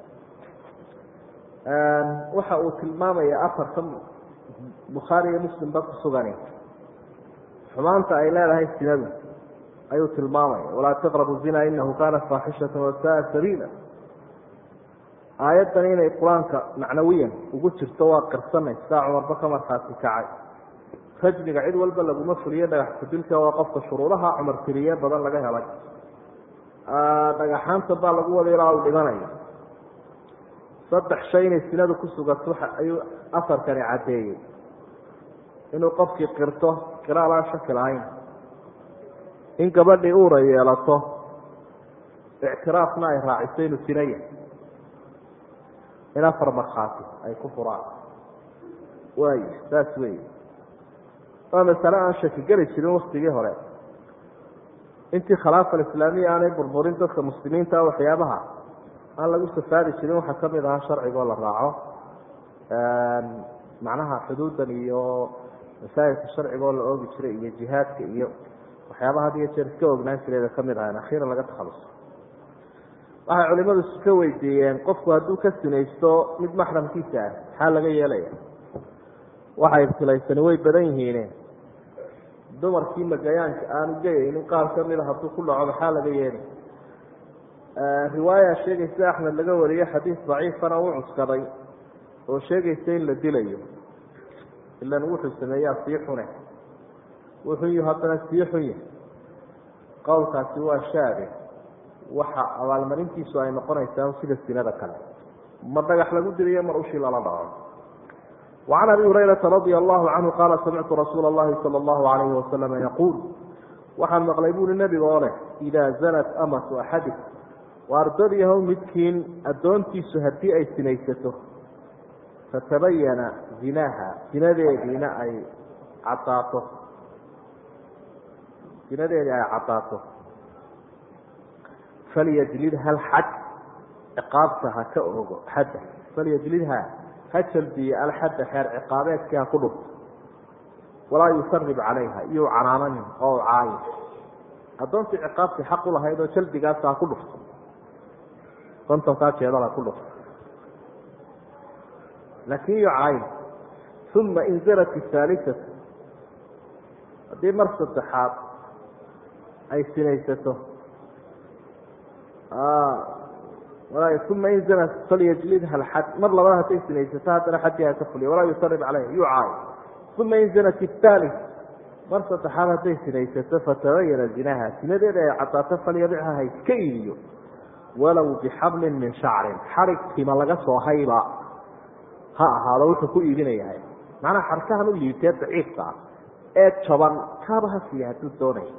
waxa uu tilmaamaya afarka bukhaari iyo muslimba ku sugani xumaanta ay leedahay sinadu ayuu tilmaamaya walaa taqrabu zina inahu kaana faaxishata wasaa sabiila aayaddan inay qur-aanka macnawiyan ugu jirto waa qirsanay saa cumarba ka markhaati kacay rajmiga cid walba laguma fuliyo dhagax kudilka waa qofka shuruudaha cumar tiriye badan laga helay dhagaxaanta baa lagu wada ilaa uu dhimanayo saddex shay inay sinadu ku sugato ayuu afarkani caddeeyey inuu qofkii qirto qiraal aan shaki lahayn in gabadhii uura yeelato ictiraafna ay raaciso inuu sinaya in afar markhaati ay ku furaan waayo saas wey waa masale aan shaki geli jirin waktigii hore intii khilaafa alislaamiya aanay burburin dadka muslimiinta waxyaabaha aan lagu safaadi jirin waxaa ka mid ahaa sharcigoo la raaco macnaha xuduudan iyo masaajidka sharcigoo la oogi jiray iyo jihaadka iyo waxyaabaha had iyo jeer iska ognaan jireeda ka mid ahayn akhiiran laga takhaluso waxay culimadu iska weydiiyeen qofku hadduu ka sinaysto mid maxramkiisa ah maxaa laga yeelaya waxay ibtilaysani way badan yihiine dumarkii magayaanka aanu geyaynin qaar ka mida hadduu ku dhaco maxaa laga yeeli riwaaya sheegaysa axmed laga wariyo xadiis daciifana u cuskaday oo sheegaysa in la dilayo ilan wuxuu sameeyaa sii xune wuxuu y haddana sii xun yahay qowlkaasi waa shaade waxa abaalmarintiisu ay noqonaysaa sida sinada kale ma dhagax lagu diliyo mar ushii lala dhaco وعن أبي هريرة رضي الله عنه قال سمعت رسول الله صلى الله عليه وسلم يقول waxaan maqlay buri nebiga oo leh إidaa zanat amatu axadikum waardadiyahow midkiin addoontiisu haddii ay sinaysato fatabayana zinaaha zinadeediina ay cadaato zinadeedii ay caddaato falyajlidha alxad ciqaabta ha ka ogo xadda falyajlidha ha jalbiye alxadda xeer ciqaabeedkii ha ku dhufto walaa yusarib calayha iyou canaananin oo caayin addoontii ciqaabtii xaq u lahayd oo jalbigaasa ha ku dhufto kontonkaa jeedal ha ku dhufto laakiin iyo caayin uma in zanat haalisatu haddii mar saddexaad ay sinaysato uma in zanat falyajlidha alxad mar labada hadday sinaysato haddana xaddii ha ka fuliya walaa yusarib calayha yuu caayin uma in zanat ithaali mar saddexaad hadday sinaysato fatabayana zinaha sinadeeda ay caddaato falyabichaa ha iska iibiyo walow bixablin min shacrin xarig tima laga soo hayba ha ahaado wuxuu ku iibinayahay macnaha xarkahan u liibtee daciifka ah ee jaban kaaba ha siiya hadduu doonayo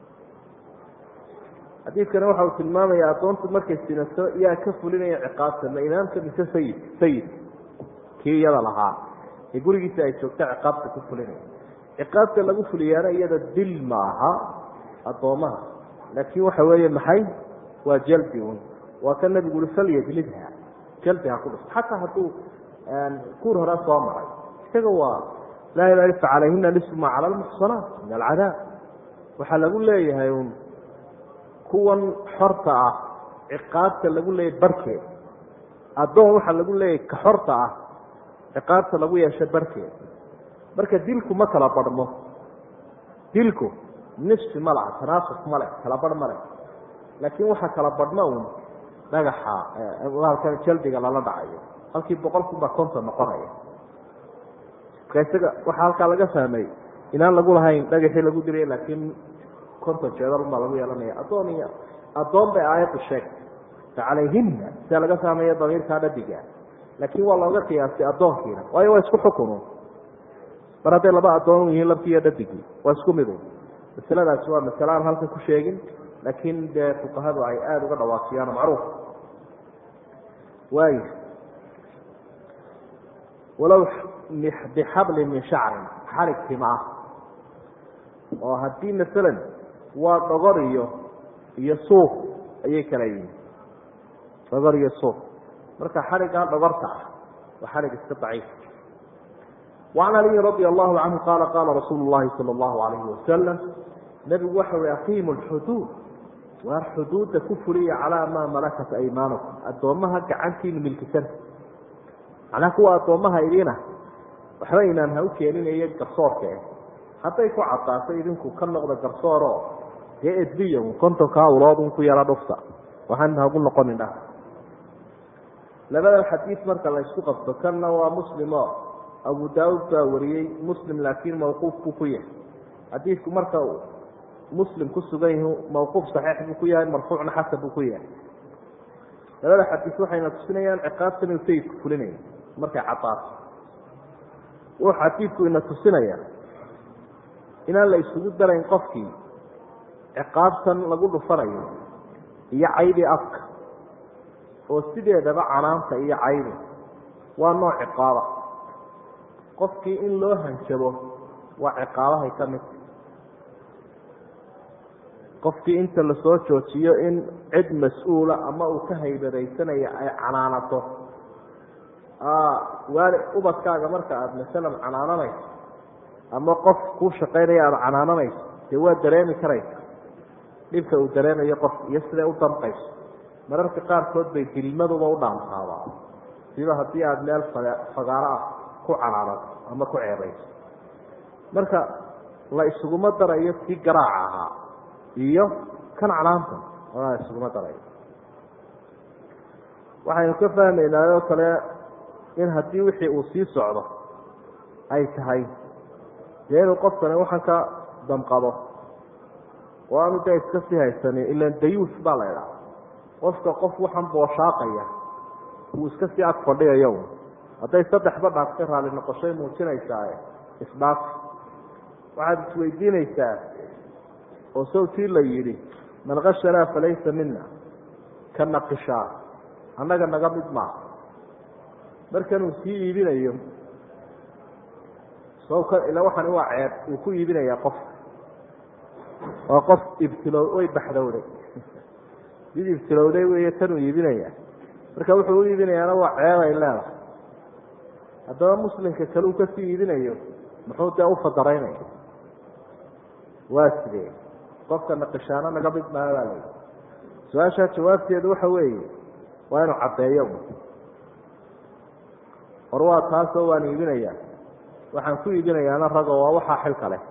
xadiidkana waxa uu tilmaamaya addoontu markay sinato yaa ka fulinaya ciqaabta ma imaamka mise sayid sayid kii iyada lahaa ee gurigiisa ay joogta ciqaabta ku fulinaya ciqaabta lagu fuliyaana iyada dil maaha addoomaha laakiin waxa weeye maxay waa jalbi un waa ka nabigu ui falyajlidha jalbi ha ku dhufto xataa hadduu kuur horaa soo maray isaga waa laa ilaa fa calayhina nisfu maa cala almuxsanaat min alcadaab waxaa lagu leeyahay un kuwan xorta ah ciqaabta lagu leeyahay barkeed addoon waxaa lagu leeyahay ka xorta ah ciqaabta lagu yeesho barkeed marka dilku ma kala badhmo dilku nisfi ma laha tanaasuf ma leh kala badh ma leh laakiin waxaa kala badhma un dhagaxa halkan jaldiga lala dhacayo halkii boqol kunba konton noqonaya marka isaga waxaa halkaa laga fahmay inaan lagu lahayn dhagaxii lagu dilay laakiin konton jeedal baa lagu yeelanaya addoon iyo addoon bay aayaddu sheegtay facalayhina sia laga fahmaya damiirkaa dhadiga laakiin waa looga qiyaastay addoonkiina waayo waa isku xukunu mar hadday laba addoon yihiin labkii iyo dhadigii waa isku midu masaladaasi waa masale aan halkan ku sheegin laakiin dee fuqahadu ay aada uga dhawaaqiyaan macruuf waayo walow bixablin min shacrin xarig tima ah oo haddii masalan waa dhogor iyo iyo suuq ayay kala yihiin dhogor iyo suuq marka xariggaa dhogorta ah waa xarig iska daciif وعن علي رضي الله عنه قال قال رsuuل اللhi صلى الله عليه وسلم نبgu waxa ui aqiimu الxduud waar xuduuda ku fuliya calىa maa malakat aymaankum addoommaha gacantiinu milkisan macnaha kuwa addoommaha idiina waxba inaan ha u keeninayo garsoorka eh hadday ku cadaato idinku ka noqda garsooro dee edbiya kontonkaa ulood un ku yara dhufta waxaan hagu noqonin dha labada xadiid marka la isku qabto kanna waa muslimo abu daauud baa wariyey muslim laakiin mawquuf buu ku yahay xadiidku marka muslim ku sugan yahi mawquuf saxiix buu ku yahay marfuucna xasan buu ku yahay labada xadiis waxayna tusinayaan ciqaabtan inuu sayidku fulinayo markay cadaato wuxuu xadiidku ina tusinaya inaan la isugu darayn qofkii ciqaabtan lagu dhufanayo iyo caydi afka oo sideedaba canaanta iyo caydi waa nooc ciqaaba qofkii in loo hanjabo waa ciqaabahay ka mid qofkii inta lasoo joojiyo in cid mas-uula ama uu ka haybadaysanayo ay canaanato waali ubadkaaga marka aada masalan canaananayso ama qof kuu shaqaynaya aada canaananayso dee waa dareemi karaysa dhibka uu dareemayo qof iyo siday u danqayso mararka qaarkood bay dilmaduba u dhaantaabaa siba haddii aada meel fagaaro ah ku canaanato ama ku ceebayso marka la isuguma darayo kii garaaca ahaa iyo kan canaanta la isuguma darayo waxaynu ka fahmaynaa oo kale in haddii wixii uu sii socdo ay tahay dee inuu qofkani waxan ka damqado oo aanu dee iska sii haysanin ilan dayuus baa la idhaha qofka qof waxan booshaaqaya uu iska sii ag fadhiyayo hadday saddexba dhaaftay raali noqoshay muujinaysaa isdhaaf waxaad isweydiinaysaa oo sawtii la yidhi man kashanaa falaysa mina ka naqishaa annaga naga mid maaha markanuu sii iibinayo sawka ila waxani waa ceeb uu ku iibinayaa qofka waa qof ibtilow way baxdowday mid ibtilowday weeye tanuu iibinaya marka wuxuu u iibinayaana waa ceeb ay leedahay haddaba muslimka kale uu kasii iibinayo muxuu dee ufadaraynaya waa sidee qofka naqishaano naga mid maaha baa layihi su-aashaa jawaabteedu waxa weeye waa inuu caddeeyo hor waa taasoo waan iibinayaa waxaan ku iibinayaana rago waa waxaa xilka leh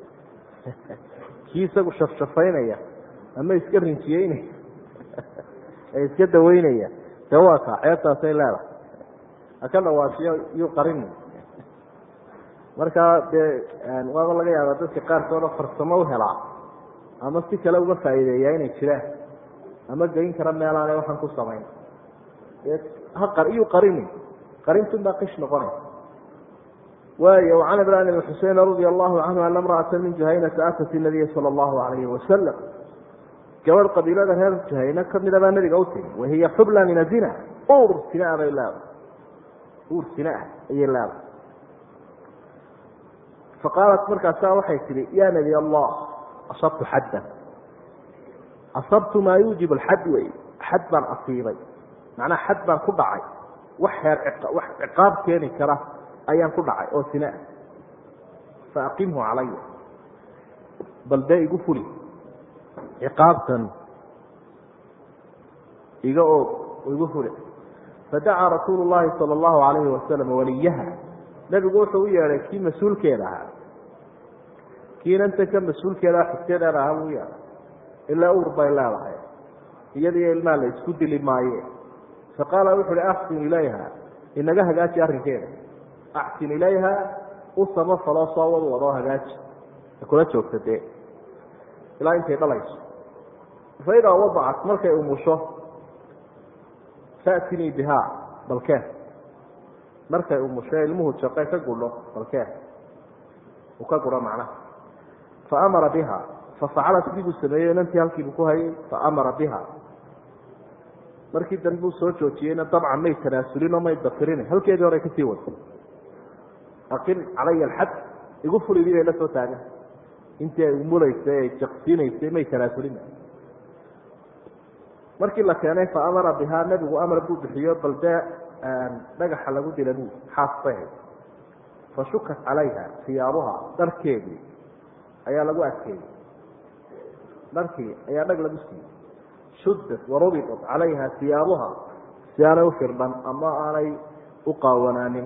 kii isagu shafshafaynaya ama iska rinjiyeynaya ee iska daweynaya dee waa kaa ceebtaasay leedahay haka dhawaashiyo yuu qarini markaa dee waaba laga yaabaa dadka qaarkooda farsamo u helaa ama si kale uga faa'iideeyaa inay jiraan ama geyn kara meelaanay waxaan ku samayn ha qar iyuu qarini qarintun baa qish noqonaysa waayo وcan ibrahim bn xusein radia allahu canhu ana imra'ata min juhaynata atat inabiya sala allahu alayhi wasalam gabadh qabiilada reer juhayna kamida baa nabiga u timi wahiya xubla min azina ur sinaa bay leedahay ur sinaa ayay leedahay faqaalat markaasaa waxay tihi ya nabiy allah asabtu xaddan asabtu maa yuujib alxad wey xad baan asiibay macnaha xad baan ku dhacay wax heer wax ciqaab keeni kara ayaan ku dhacay oo sinaa faaqimhu calaya bal dee igu fuli ciqaabtan iga og igu fuli fadacaa rasuulu llahi sala allahu alayhi wasalam waliyaha nebigu wuxuu u yeedhay kii mas-uulkeeda ahaa kiinanta ka mas-uulkeedaa xigtadeeda aha buu yeedhay ilaa uur bay leedahay iyadiyo ilmaa la isku dili maaye faqaala wuxu uhi axsin ilayha inaga hagaaji arrinkeeda axsin ilayha u samafaloo soo wad wadoo hagaaji kula joogta dee ilaa intay dhalayso faidaa wadacat markay umusho faatinii bihaa balkeen markay umusho ilmuhu jaqe ka gudho balkeen uu ka gudho macnaha faamara biha fafacala sidii buu sameeyey inantii halkiibuu ku hayay faamara biha markii dambe buu soo joojiyeyna dabcan may tanaasulin oo may dafirin halkeedii hore kasii wada aqim calaya alxad igu fulidii bay la soo taagan intii ay umulaysay ay jaqsiinaysay may tanaasulin markii la keenay faamara bihaa nebigu amar buu bixiyo bal dee dhagaxa lagu dila buu xaasbay fashukat calayha siyaabuha dharkeedii ayaa lagu adkeeyey dharkii ayaa dhag lagu siiyey shuddat warubitat calayha siyaabuha si aanay ufirdhan ama aanay u qaawanaanin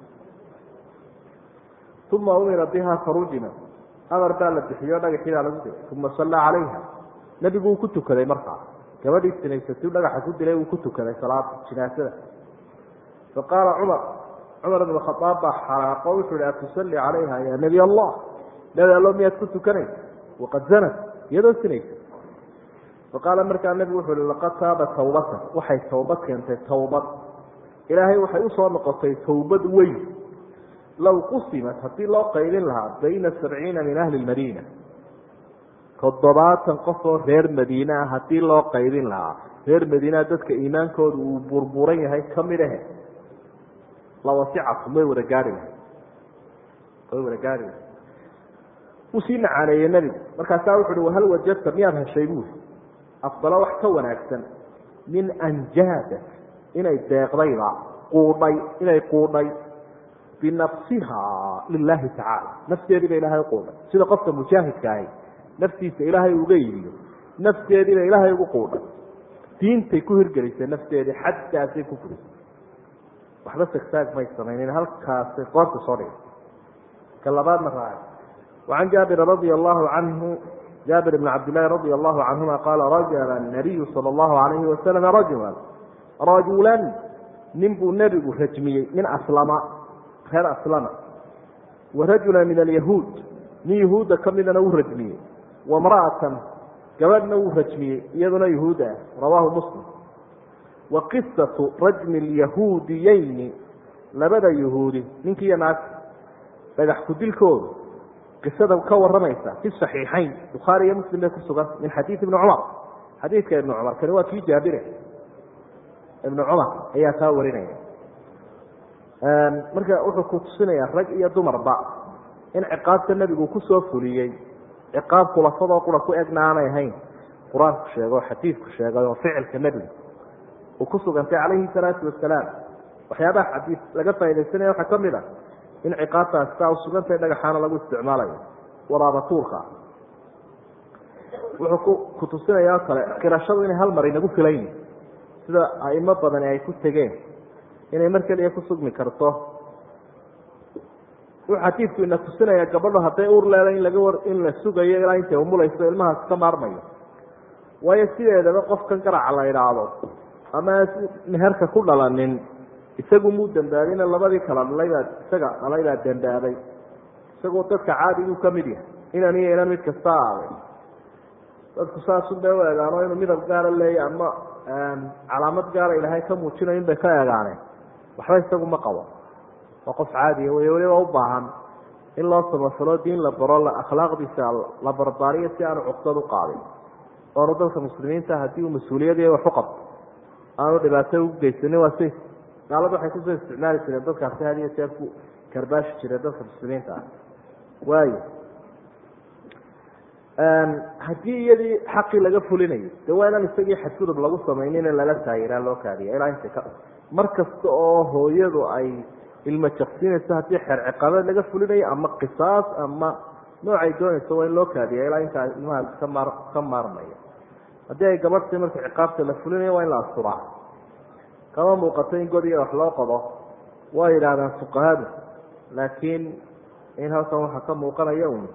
uma umira biha farujima amar baa la bixiyo dhagaxii baa lagu dilay uma sallaa calayha nebigu uu ku tukaday markaa gabadhii sinaysatay dhagaxa ku dilay uu ku tukaday salaada jinaasada faqaala cumar cumar ibn khaaab baa xaraaqo wuxuu ihi atusalli calayha ya nebiy allah nebi allo miyaad ku tukanaysa waqad zanat iyadoo sinaysa faqaala markaa nebigu wuxuu ihi laqad taaba tawbatan waxay tawbad keentay tawbad ilaahay waxay usoo noqotay tawbad weyn low qusimat haddii loo qaybin lahaa bayna sabciina min ahli lmadiina toddobaatan qof oo reer madiine ah haddii loo qaybin lahaa reer madiinaa dadka iimaankooda uu burburan yahay kamid ahe lawasicatum way wada gaari lahay way wada gaari lahay wuu sii macaaneeyey nebigu markaasaa wuxu uhi wahal wajadta miyaad heshay buuri afdalo wax ka wanaagsan min anjaada inay deeqdayba quudhay inay quudhay binafsiha lilahi tacaala nafteediiba ilaahay uquudhay sida qofka mujaahidka ahi naftiisa ilaahay uga iibiyo nafteediiba ilaahay ugu quudhay diintay ku hirgelisay nafteedii xaddaasay ku furisay waxba sagsaag may samaynin halkaasay qoorta soo dhigay ka labaadna raacay wacan jaabir radia allahu canhu jaabir bn cabdillahi radia allahu canhuma qaala rajala nabiyu sala allahu alayhi wasalam rajulan rajulan nin buu nebigu rajmiyey nin aslama reer aslama wa rajula min alyahuud nin yahuudda kamidana wuu rajmiyey wamra'atan gabadhna wuu rajmiyey iyaduna yahuud ah rawaahu muslim wa qisatu rajmi lyahuudiyeyni labada yahuudi ninkiiyo naagta dhagax ku dilkooda qisada ka waramaysa fi saxiixayn bukhaari iyo muslim bay ku sugan min xadiid ibni cumar xadiidka ibni cumar kani waa kii jaabire ibni cumar ayaa kaa warinaya marka wuxuu ku tusinayaa rag iyo dumarba in ciqaabta nebigu kusoo fuliyey ciqaab kulafadoo qura ku egna aanay ahayn qur-aanku sheego xadiidku sheegay oo ficilka nebigu uu ku sugantay calayhi salaatu wasalaam waxyaabaha xadiid laga faaidaysanaya waxaa ka mid a in ciqaabtaas saa usugantay dhagaxaana lagu isticmaalayo waraabatuurka wuxuu ku kutusinayaa o kale qirashadu inay hal mar inagu filayni sida aimo badani ay ku tegeen inay mar keliya ku sugmi karto wuxuu xadiidku ina tusinayaa gabadho hadday uur leedahay in laga war in la sugayo ilaa intay umulayso ilmahaas ka maarmayo waayo sideedaba qofkan garaca la idhaahdo ama meherka ku dhalanin isagu muu dambaabina labadii kala dhalaybaa isaga dhalaybaa dambaabay isagoo dadka caadigu ka mid yahay inan iyo inan mid kasta aaday dadku saasun bay u eegaano inuu midab gaara leeya ama calaamad gaara ilaahay ka muujinayo in bay ka eegaaneen waxba isagu ma qabo waa qof caadiya wey weliba u baahan in loo samafalo diin la baro akhlaaqdiisa la barbaariyo si aanu cuqdad u qaadin oonu dadka muslimiinta haddii uu mas-uuliyadii wax u qabto aanu dhibaato u geysanin waa si gaalada waxay kusoo isticmaali jireen dadkaasi had iyo jeer ku karbaashi jireen dadka muslimiinta ah waayo haddii iyadii xaqii laga fulinayo de waa inaan isagii xadgudub lagu samaynin in lala taageeraa loo kaadiya ilaa inta ka mar kasta oo hooyadu ay ilma jaqsinayso haddii xeer ciqaabeed laga fulinayo ama qisaas ama noocay doonayso waa in loo kaadiya ilaa intaa ilmahaas ka maar ka maarmaya haddii ay gabadhtii marka ciqaabta la fulinayo waa in la asturaa kama muuqato in god iyo wax loo qodo waa yidhaahdaan fuqahadu laakiin in halkan waxaa ka muuqanaya un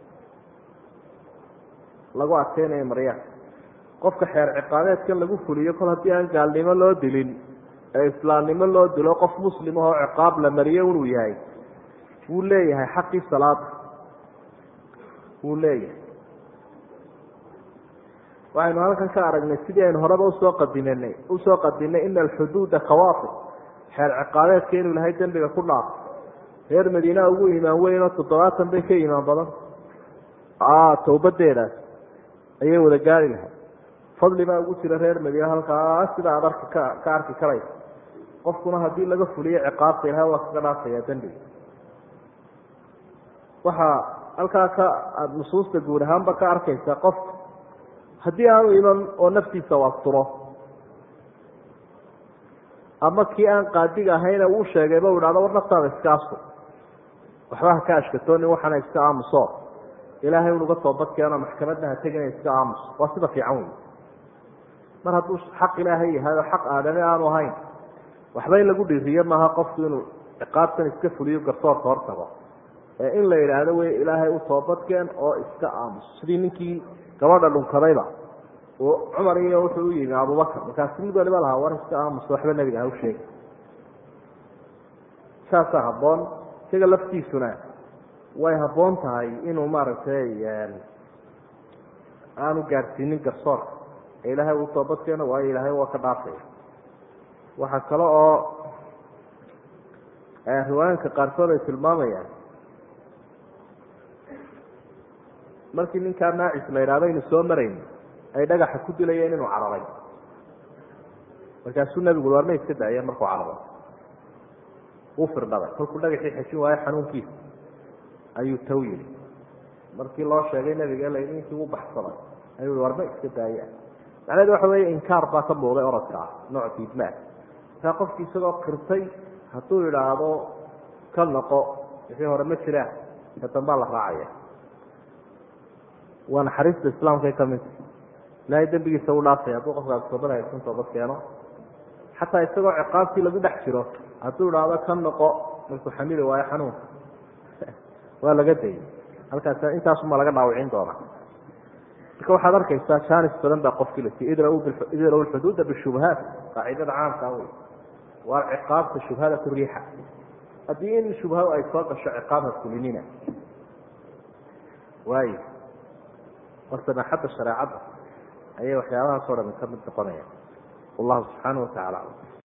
lagu adkeynayo maryaan qofka xeer ciqaabeedkan lagu fuliyo kol haddii aan gaalnimo loo dilin ee islaamnimo loo dilo qof muslim ahoo ciqaab la mariyo inuu yahay wuu leeyahay xaqii salaada wuu leeyahay waxaynu halkan ka aragnay sidii aynu horeba usoo qadimanay usoo qadinay ina alxuduuda khawaafir xeer ciqaabeedka inuu ilahay dembiga ku dhaafo reer madiina ugu imaan weyn oo toddobaatan bay ka imaan badan tawbadeedaas ayay wada gaari lahay fadli baa ugu jira reer madiina halkaa sida aad arki ka ka arki karaysa qofkuna haddii laga fuliyo ciqaabta ilahay waa kaga dhaafaya dembiga waxaa halkaa ka aada nusuusta guud ahaanba ka arkaysa qofka haddii aanu iman oo naftiisa wasturo ama kii aan qaadiga ahayna uu sheegayba u idhahdo war naftaada iska asu waxba ha ka ashkatoonin waxaana iska aamuso ilaahay unuga toobadkeeno maxkamadna ha tegina iska aamus waa sida fiican wey mar hadduu xaq ilaahay yahay oo xaq aadame aanu ahayn waxba in lagu dhiriyo maaha qofku inuu ciqaabtan iska fuliyo garsoorka hortago ee in la yidhaahdo wey ilaahay u toobadkeen oo iska aamus sidii ninkii gabadha dhunkadayba oo cumar iyo wuxuu u yimi abubakar markaasi mid waliba lahaa war iska aamus waxba nebiga ha u sheegi saasaa habboon isaga laftiisuna way habboon tahay inuu maaragtay aanu gaadhsiinin garsoorka ee ilaahay uu toobadkeeno waayo ilaahay waa ka dhaafaya waxaa kale oo riwaayanka qaarkood ay tilmaamayaan markii ninkaa naacis la yidhahdo aynu soo marayn ay dhagaxa ku dilayeen inuu cararay markaasuu nebigu war ma iska daayeen markuu cararay uu firdhaday kolkuu dhagaxii xejin waayo xanuunkiisa ayuu taw yidhi markii loo sheegay nebiga la ninkii u baxsaday ayuu war ma iska daayeen macnaheedu waxa weeye inkaar baa ka muuqday orodka ah nooc diidmaa markaa qofkii isagoo qirtay hadduu idhaahdo ka noqo wixii hore ma jiraan ka dambaa la raacaya waa naxariista islaamkay ka mid ilaahay dembigiisa u dhaafay hadduu qofkaas toobad haysan toobad keeno xataa isagoo ciqaabtii lagu dhex jiro hadduu idhaahdo ka noqo markuu xamili waayo xanuunka waa laga dayay halkaas intaasuma laga dhaawicin doonaa marka waxaad arkaysaa jaanis badan baa qofkii la siiyey idraw lxuduuda bishubahaat qaacidada caamkaa wey waa ciqaabta shubhada ku riixa haddii in shubha ay soo gasho ciqaabha fulinina waayo oo samaaxadda shareecadda ayay waxyaabahaas oo dhami ka mid noqonayaan wallahu subxaanahu watacaala